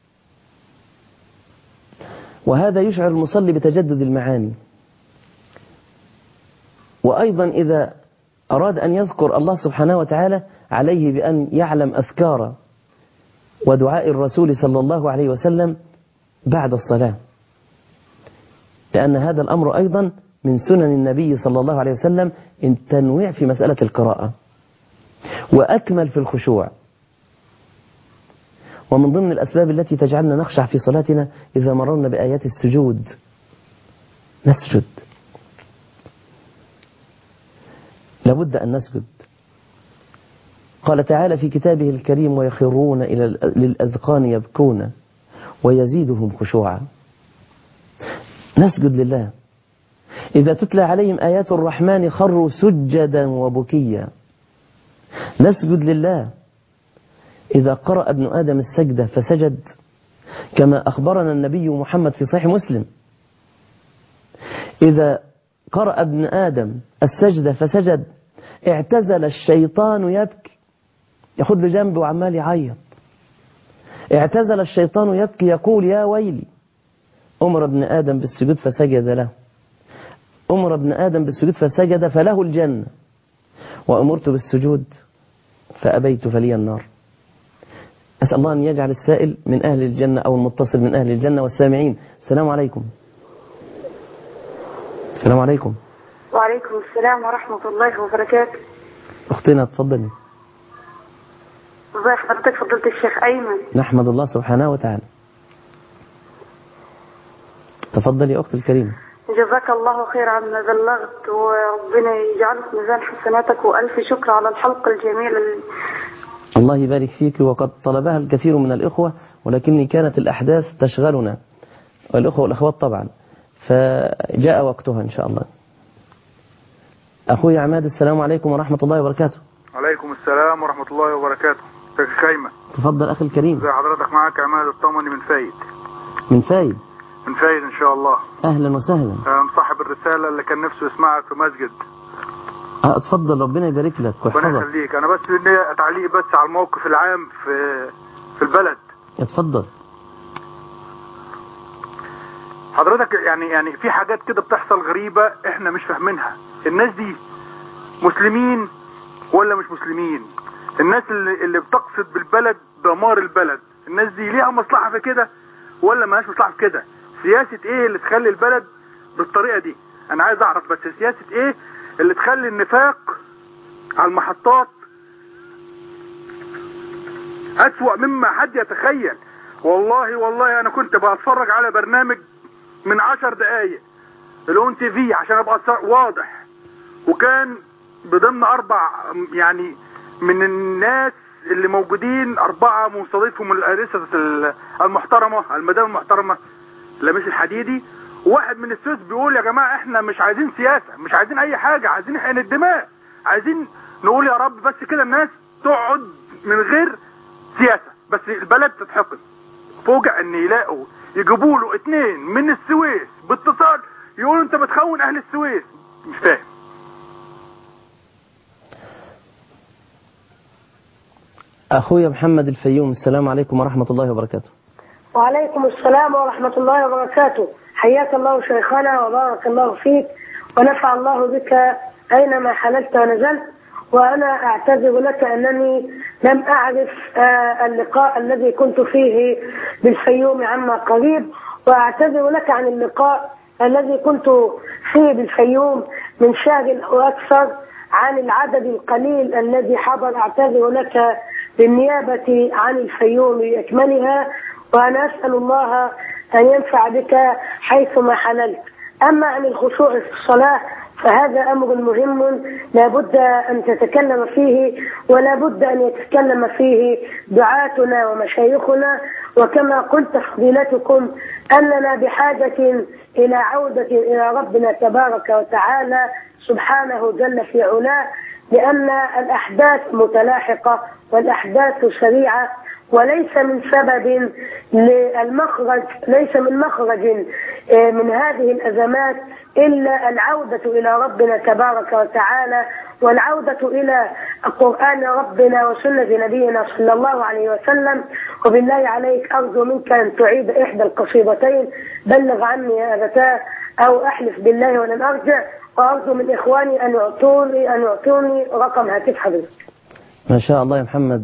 وهذا يشعر المصلي بتجدد المعاني. وأيضا إذا أراد أن يذكر الله سبحانه وتعالى عليه بأن يعلم أذكار ودعاء الرسول صلى الله عليه وسلم بعد الصلاة، لأن هذا الأمر أيضا من سنن النبي صلى الله عليه وسلم، التنويع في مسألة القراءة وأكمل في الخشوع. ومن ضمن الأسباب التي تجعلنا نخشع في صلاتنا إذا مررنا بآيات السجود نسجد. لابد أن نسجد. قال تعالى في كتابه الكريم ويخرون إلى للأذقان يبكون ويزيدهم خشوعا. نسجد لله. إذا تتلى عليهم آيات الرحمن خروا سجدا وبكيا. نسجد لله. إذا قرأ ابن آدم السجدة فسجد كما أخبرنا النبي محمد في صحيح مسلم. إذا قرأ ابن آدم السجدة فسجد اعتزل الشيطان يبكي، ياخد له جنبه وعمال يعيط. اعتزل الشيطان يبكي يقول يا ويلي. أمر ابن آدم بالسجود فسجد له. أمر ابن آدم بالسجود فسجد فله الجنة، وأمرت بالسجود فأبيت فلي النار. أسأل الله أن يجعل السائل من أهل الجنة أو المتصل من أهل الجنة. والسامعين السلام عليكم. السلام عليكم. وعليكم السلام ورحمة الله وبركاته. أختنا تفضلي. ازي حضرتك فضيلة الشيخ أيمن؟ نحمد الله سبحانه وتعالى. تفضلي يا أختي الكريمة. جزاك الله خير عما بلغت، وربنا يجعله في ميزان حسناتك، وألف شكر على الحلقة الجميلة اللي... الله يبارك فيك. وقد طلبها الكثير من الإخوة، ولكني كانت الأحداث تشغلنا والإخوة والأخوات طبعا، فجاء وقتها إن شاء الله. أخوي عماد، السلام عليكم ورحمة الله وبركاته. عليكم السلام ورحمة الله وبركاته. شيخ خيمة. تفضل أخي الكريم. زي حضرتك، معك عماد الطمني من فايد. من فايد. من فايد إن شاء الله. أهلا وسهلا. صاحب الرسالة اللي كان نفسه يسمعك في مسجد. اه اتفضل، ربنا يبارك لك ويحفظك. ربنا يخليك. أنا بس لي تعليق بس على الموقف العام في في البلد. اتفضل. حضرتك يعني يعني في حاجات كده بتحصل غريبة احنا مش فاهمينها. الناس دي مسلمين ولا مش مسلمين؟ الناس اللي, اللي بتقصد بالبلد دمار البلد، الناس دي ليها مصلحة في كده ولا ما لهاش مصلحة في كده؟ سياسة ايه اللي تخلي البلد بالطريقة دي؟ انا عايز اعرف بس سياسة ايه اللي تخلي النفاق على المحطات اسوأ مما حد يتخيل. والله والله انا كنت بتفرج على برنامج من عشر دقايق الاون تي في عشان ابقى واضح، وكان بضمن اربع يعني من الناس اللي موجودين اربعه مستضيفهم الانسه المحترمه المدام المحترمه لميس الحديدي، وواحد من السويس بيقول يا جماعه احنا مش عايزين سياسه، مش عايزين اي حاجه، عايزين حقن الدماء، عايزين نقول يا رب بس كده الناس تقعد من غير سياسه، بس البلد تتحكم. فوجئ ان يلاقوا يجيبوا له اتنين من السويس باتصال يقولوا انت بتخون اهل السويس. مش فاهم. اخويا محمد الفيوم، السلام عليكم ورحمة الله وبركاته. وعليكم السلام ورحمة الله وبركاته. حياك الله شيخنا وبارك الله فيك ونفع الله بك أينما حللت ونزلت. وأنا أعتذر لك أنني لم أعرف اللقاء الذي كنت فيه بالفيوم عما قريب، وأعتذر لك عن اللقاء الذي كنت فيه بالفيوم من شهر أو أكثر عن العدد القليل الذي حضر. أعتذر لك بالنيابة عن الفيوم بأكملها، وأنا أسأل الله أن ينفع بك حيثما حللت. أما عن الخشوع في الصلاة فهذا أمر مهم لا بد أن تتكلم فيه، ولا بد أن يتكلم فيه دعاتنا ومشايخنا. وكما قلت فضيلتكم أننا بحاجة إلى عودة إلى ربنا تبارك وتعالى سبحانه جل في علاه، لأن الأحداث متلاحقة والأحداث سريعة، وليس من سبب للمخرج ليس من مخرج من هذه الأزمات إلا العودة إلى ربنا تبارك وتعالى، والعودة إلى قرآن ربنا وسنة نبينا صلى الله عليه وسلم. وبالله عليك أرجو منك أن تعيد إحدى القصيدتين، بلغ عني يا أبتاه أو أحلف بالله ولن أرجع، وأرجو من إخواني أن يعطوني أن يعطوني رقم هاتف حضرتك. ما شاء الله يا محمد،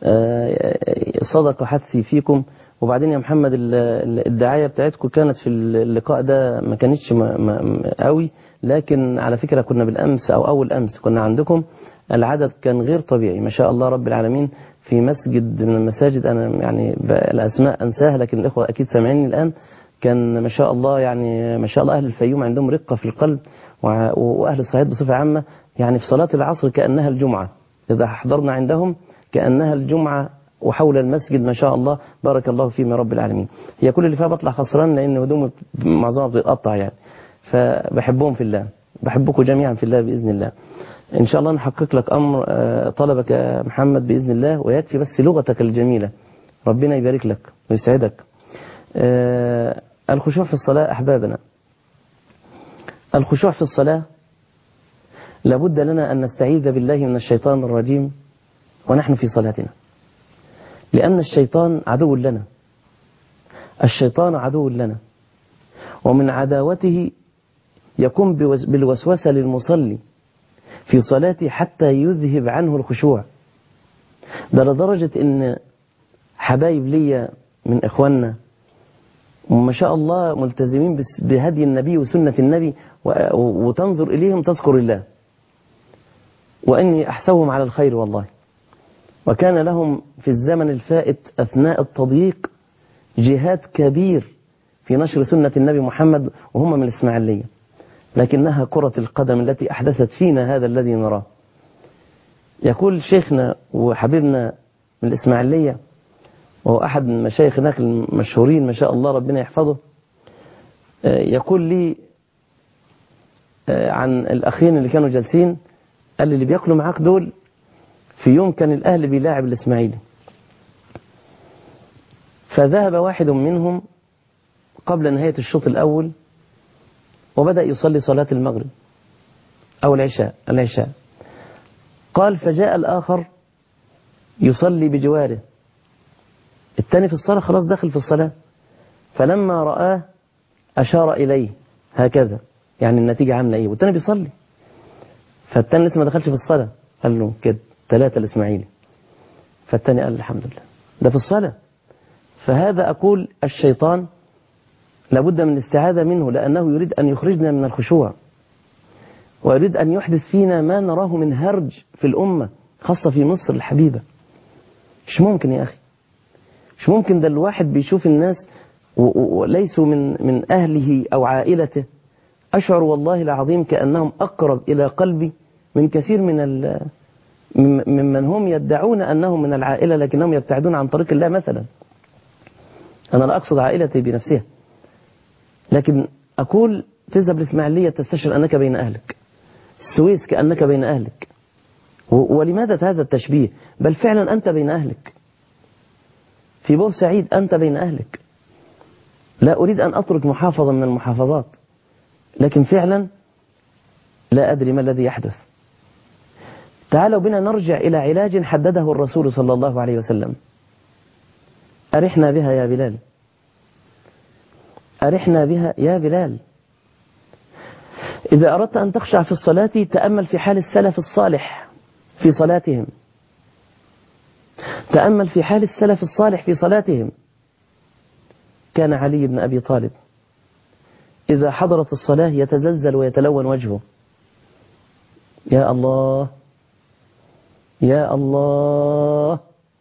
صدق حثي فيكم. وبعدين يا محمد الدعاية بتاعتكم كانت في اللقاء ده ما كانتش قوي، لكن على فكرة كنا بالأمس أو أول أمس كنا عندكم، العدد كان غير طبيعي ما شاء الله رب العالمين في مسجد من المساجد. أنا يعني الأسماء أنساها لكن الإخوة أكيد سامعيني الآن. كان ما شاء الله يعني ما شاء الله أهل الفيوم عندهم رقة في القلب، وأهل الصعيد بصفة عامة يعني في صلاة العصر كأنها الجمعة، إذا حضرنا عندهم كأنها الجمعة وحول المسجد ما شاء الله بارك الله فيهم يا رب العالمين. هي كل اللي فيها بطلع خسران لأن هدومي معظمها بتتقطع يعني، فبحبهم في الله، بحبكم جميعا في الله بإذن الله. إن شاء الله نحقق لك أمر طلبك يا محمد بإذن الله، ويكفي بس لغتك الجميلة، ربنا يبارك لك ويسعدك. الخشوع في الصلاة أحبابنا، الخشوع في الصلاة لابد لنا أن نستعيذ بالله من الشيطان الرجيم ونحن في صلاتنا، لأن الشيطان عدو لنا، الشيطان عدو لنا، ومن عداوته يقوم بالوسوسة للمصلي في صلاته حتى يذهب عنه الخشوع. ده لدرجة إن حبايب لي من إخواننا وما شاء الله ملتزمين بهدي النبي وسنة النبي، وتنظر إليهم تذكر الله، وإني أحسبهم على الخير والله. وكان لهم في الزمن الفائت أثناء التضييق جهاد كبير في نشر سنة النبي محمد، وهم من الإسماعيلية، لكنها كرة القدم التي أحدثت فينا هذا الذي نراه. يقول شيخنا وحبيبنا من الإسماعيلية، وهو أحد المشايخ هناك المشهورين ما شاء الله ربنا يحفظه، يقول لي عن الأخين اللي كانوا جالسين، قال لي اللي بيأكلوا معاك دول في يوم كان الأهل بيلاعب الإسماعيلي، فذهب واحد منهم قبل نهاية الشوط الأول وبدأ يصلي صلاة المغرب أو العشاء العشاء قال فجاء الآخر يصلي بجواره، الثاني في الصلاة خلاص داخل في الصلاة، فلما رآه أشار إليه هكذا، يعني النتيجة عاملة إيه، والثاني بيصلي، فالثاني لسه ما دخلش في الصلاة، قال له كده ثلاثة الإسماعيلي، فالثاني قال الحمد لله ده في الصلاة. فهذا أقول الشيطان لابد من الاستعاذة منه، لأنه يريد أن يخرجنا من الخشوع، ويريد أن يحدث فينا ما نراه من هرج في الأمة، خاصة في مصر الحبيبة. مش ممكن يا أخي، مش ممكن، ده الواحد بيشوف الناس وليسوا من من أهله أو عائلته، أشعر والله العظيم كأنهم أقرب إلى قلبي من كثير من ممن هم يدعون أنهم من العائلة لكنهم يبتعدون عن طريق الله. مثلا أنا لا أقصد عائلتي بنفسها، لكن أقول تذهب الإسماعيلية تستشعر أنك بين أهلك، السويس كأنك بين أهلك. ولماذا هذا التشبيه؟ بل فعلا أنت بين أهلك، في بورسعيد أنت بين أهلك. لا أريد أن أترك محافظة من المحافظات، لكن فعلا لا أدري ما الذي يحدث. تعالوا بنا نرجع إلى علاج حدده الرسول صلى الله عليه وسلم. أرحنا بها يا بلال، أرحنا بها يا بلال. إذا أردت أن تخشع في الصلاة تأمل في حال السلف الصالح في صلاتهم، تأمل في حال السلف الصالح في صلاتهم. كان علي بن أبي طالب إذا حضرت الصلاة يتزلزل ويتلون وجهه، يا الله يا الله،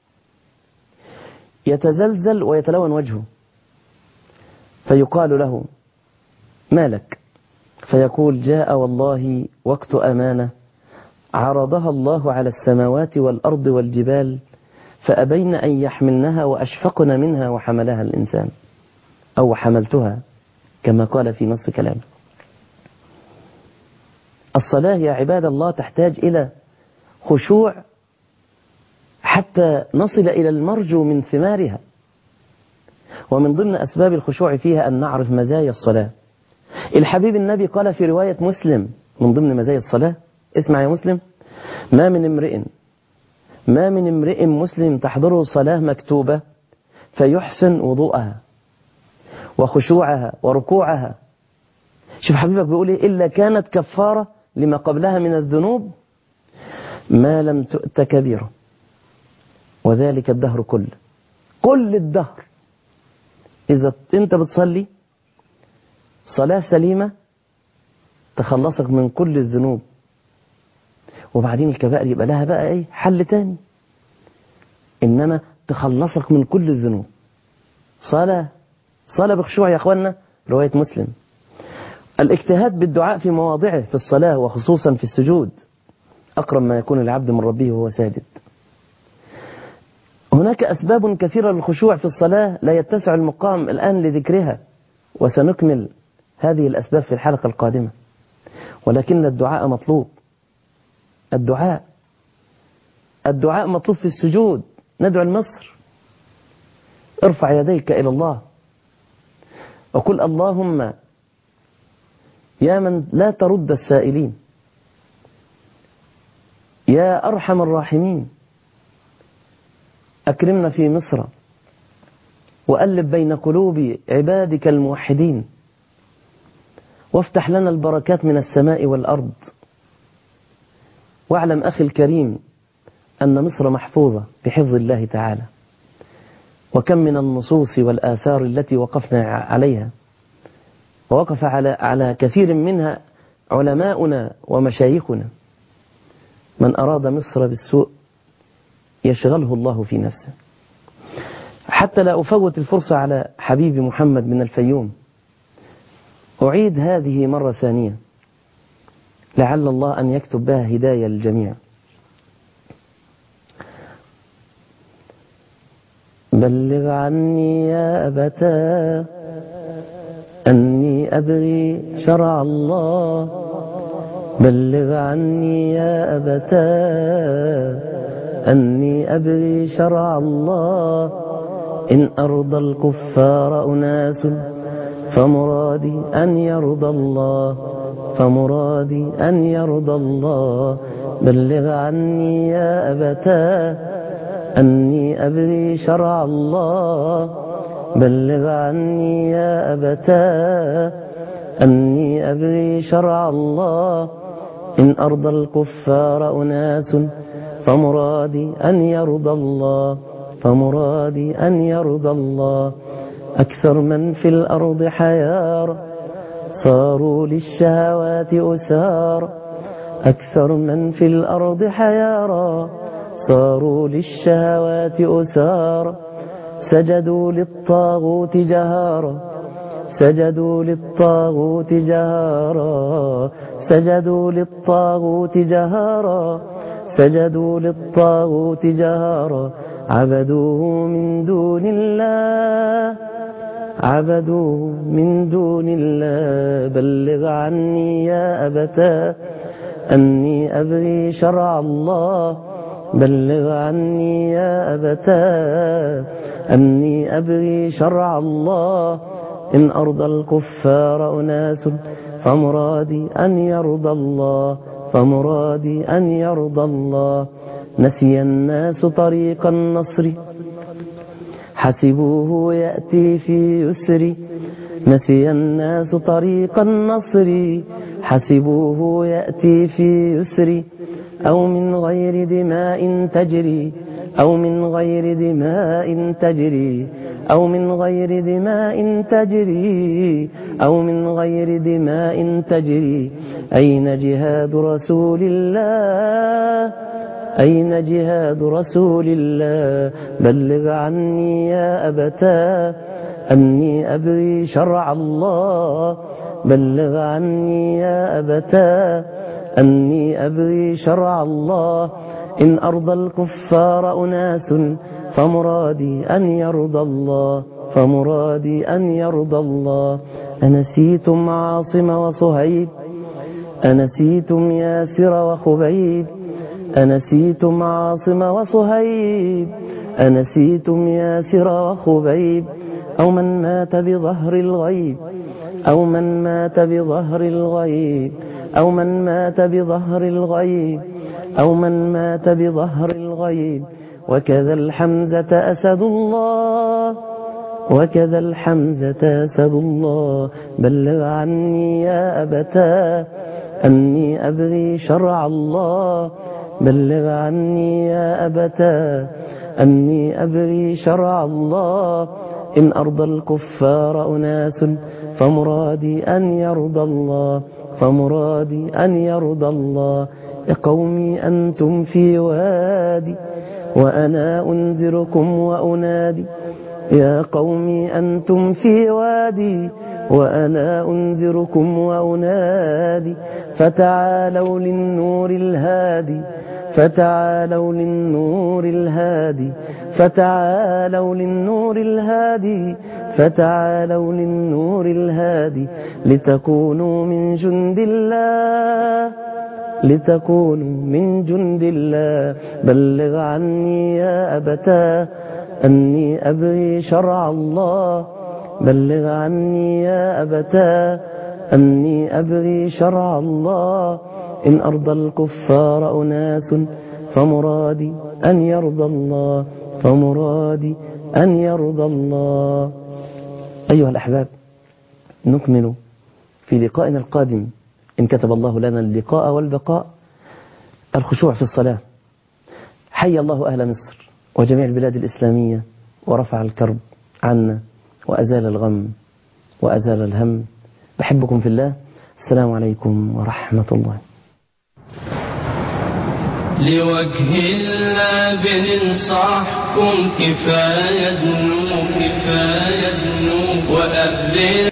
يتزلزل ويتلون وجهه، فيقال له ما لك؟ فيقول جاء والله وقت أمانة عرضها الله على السماوات والأرض والجبال فأبين أن يحملنها وأشفقن منها وحملها الإنسان، أو حملتها كما قال في نص كلامه. الصلاة يا عباد الله تحتاج إلى خشوع حتى نصل إلى المرجو من ثمارها، ومن ضمن أسباب الخشوع فيها أن نعرف مزايا الصلاة. الحبيب النبي قال في رواية مسلم من ضمن مزايا الصلاة، اسمع يا مسلم، ما من امرئ ما من امرئ مسلم تحضره صلاة مكتوبة فيحسن وضوءها وخشوعها وركوعها، شوف حبيبك بيقول ايه، إلا كانت كفارة لما قبلها من الذنوب ما لم تؤت كبيرة، وذلك الدهر كله، كل الدهر. إذا أنت بتصلي صلاة سليمة تخلصك من كل الذنوب، وبعدين الكبائر يبقى لها بقى ايه حل تاني، إنما تخلصك من كل الذنوب. صلاة صلاة بخشوع يا أخوانا، رواية مسلم. الاجتهاد بالدعاء في مواضعه في الصلاة وخصوصا في السجود، أقرب ما يكون العبد من ربه وهو ساجد. هناك أسباب كثيرة للخشوع في الصلاة لا يتسع المقام الآن لذكرها، وسنكمل هذه الأسباب في الحلقة القادمة، ولكن الدعاء مطلوب. الدعاء الدعاء مطلوب في السجود، ندعو لمصر، ارفع يديك إلى الله وقل اللهم يا من لا ترد السائلين، يا أرحم الراحمين، أكرمنا في مصر وألف بين قلوب عبادك الموحدين، وافتح لنا البركات من السماء والأرض. واعلم أخي الكريم أن مصر محفوظة بحفظ الله تعالى، وكم من النصوص والآثار التي وقفنا عليها، ووقف على على كثير منها علماؤنا ومشايخنا. من أراد مصر بالسوء يشغله الله في نفسه. حتى لا أفوت الفرصة على حبيبي محمد من الفيوم، أعيد هذه مرة ثانية لعل الله أن يكتب بها هداية للجميع. بلغ عني يا أبتاه أني أبغي شرع الله، بلغ عني يا أبتاه أني أبغي شرع الله، إن أرضى الكفار أناس فمرادي أن يرضى الله، فمرادي أن يرضى الله. بلغ عني يا أبتاه أني أبغي شرع الله، بلغ عني يا أبتاه أني أبغي شرع الله، إن أرضى الكفار أناس فمرادي أن يرضى الله، فمرادي أن يرضى الله. أكثر من في الأرض حيارى صاروا للشهوات أسارى، أكثر من في الأرض حيارى صاروا للشهوات أسارى، سجدوا للطاغوت جهارا، سجدوا للطاغوت جهارا، سجدوا للطاغوت جهارا، سجدوا للطاغوت جهارا، عبدوه من دون الله، عبدوه من دون الله. بلغ عني يا أبتاه أني أبغي شرع الله، بلغ عني يا أبتاه أني أبغي شرع الله، إن أرضى الكفار أناس فمرادي أن يرضى الله، فمرادي أن يرضى الله. نسي الناس طريق النصر حسبوه يأتي في يسر، نسي الناس طريق النصر حسبوه يأتي في يسر، أو من غير دماء تجري، أو من غير دماء تجري، أو من غير دماء تجري، أو من غير دماء تجري. أين جهاد رسول الله، أين جهاد رسول الله. بلغ عني يا أبتاه أني أبغي شرع الله، بلغ عني يا أبتاه أني أبغي شرع الله، إن أرضى الكفار أناس فمرادي أن يرضى الله، فمرادي أن يرضى الله. أنسيتم عاصم وصهيب، أنسيتم ياسر وخبيب، أنسيتم عاصم وصهيب، أنسيتم ياسر وخبيب، أو من مات بظهر الغيب، أو من مات بظهر الغيب، أو من مات بظهر الغيب، أو من مات بظهر الغيب. وكذا الحمزة أسد الله، وكذا الحمزة أسد الله. بلغ عني يا أبتاه أني أبغي شرع الله، بلغ عني يا أبتاه أني أبغي شرع الله، إن أرضى الكفار أناس فمرادي أن يرضى الله، فمرادي أن يرضى الله. يا قومي أنتم في وادي وأنا أنذركم وأنادي، يا قومي أنتم في وادي وأنا أنذركم وأنادي، فتعالوا للنور الهادي، فتعالوا للنور الهادي، فتعالوا للنور الهادي، فتعالوا للنور الهادي، لتكونوا من جند الله، لتكونوا من جند الله. بلغ عني يا أبتاه أني أبغي شرع الله، بلغ عني يا أبتاه أني أبغي شرع الله، إن أرضى الكفار أناس فمرادي أن يرضى الله، فمرادي أن يرضى الله. أيها الأحباب، نكمل في لقائنا القادم إن كتب الله لنا اللقاء والبقاء الخشوع في الصلاة. حي الله أهل مصر وجميع البلاد الإسلامية، ورفع الكرب عنا، وأزال الغم، وأزال الهم. بحبكم في الله. السلام عليكم ورحمة الله. لوجه الله بننصحكم كفاية ذنوب كفاية ذنوب وقبل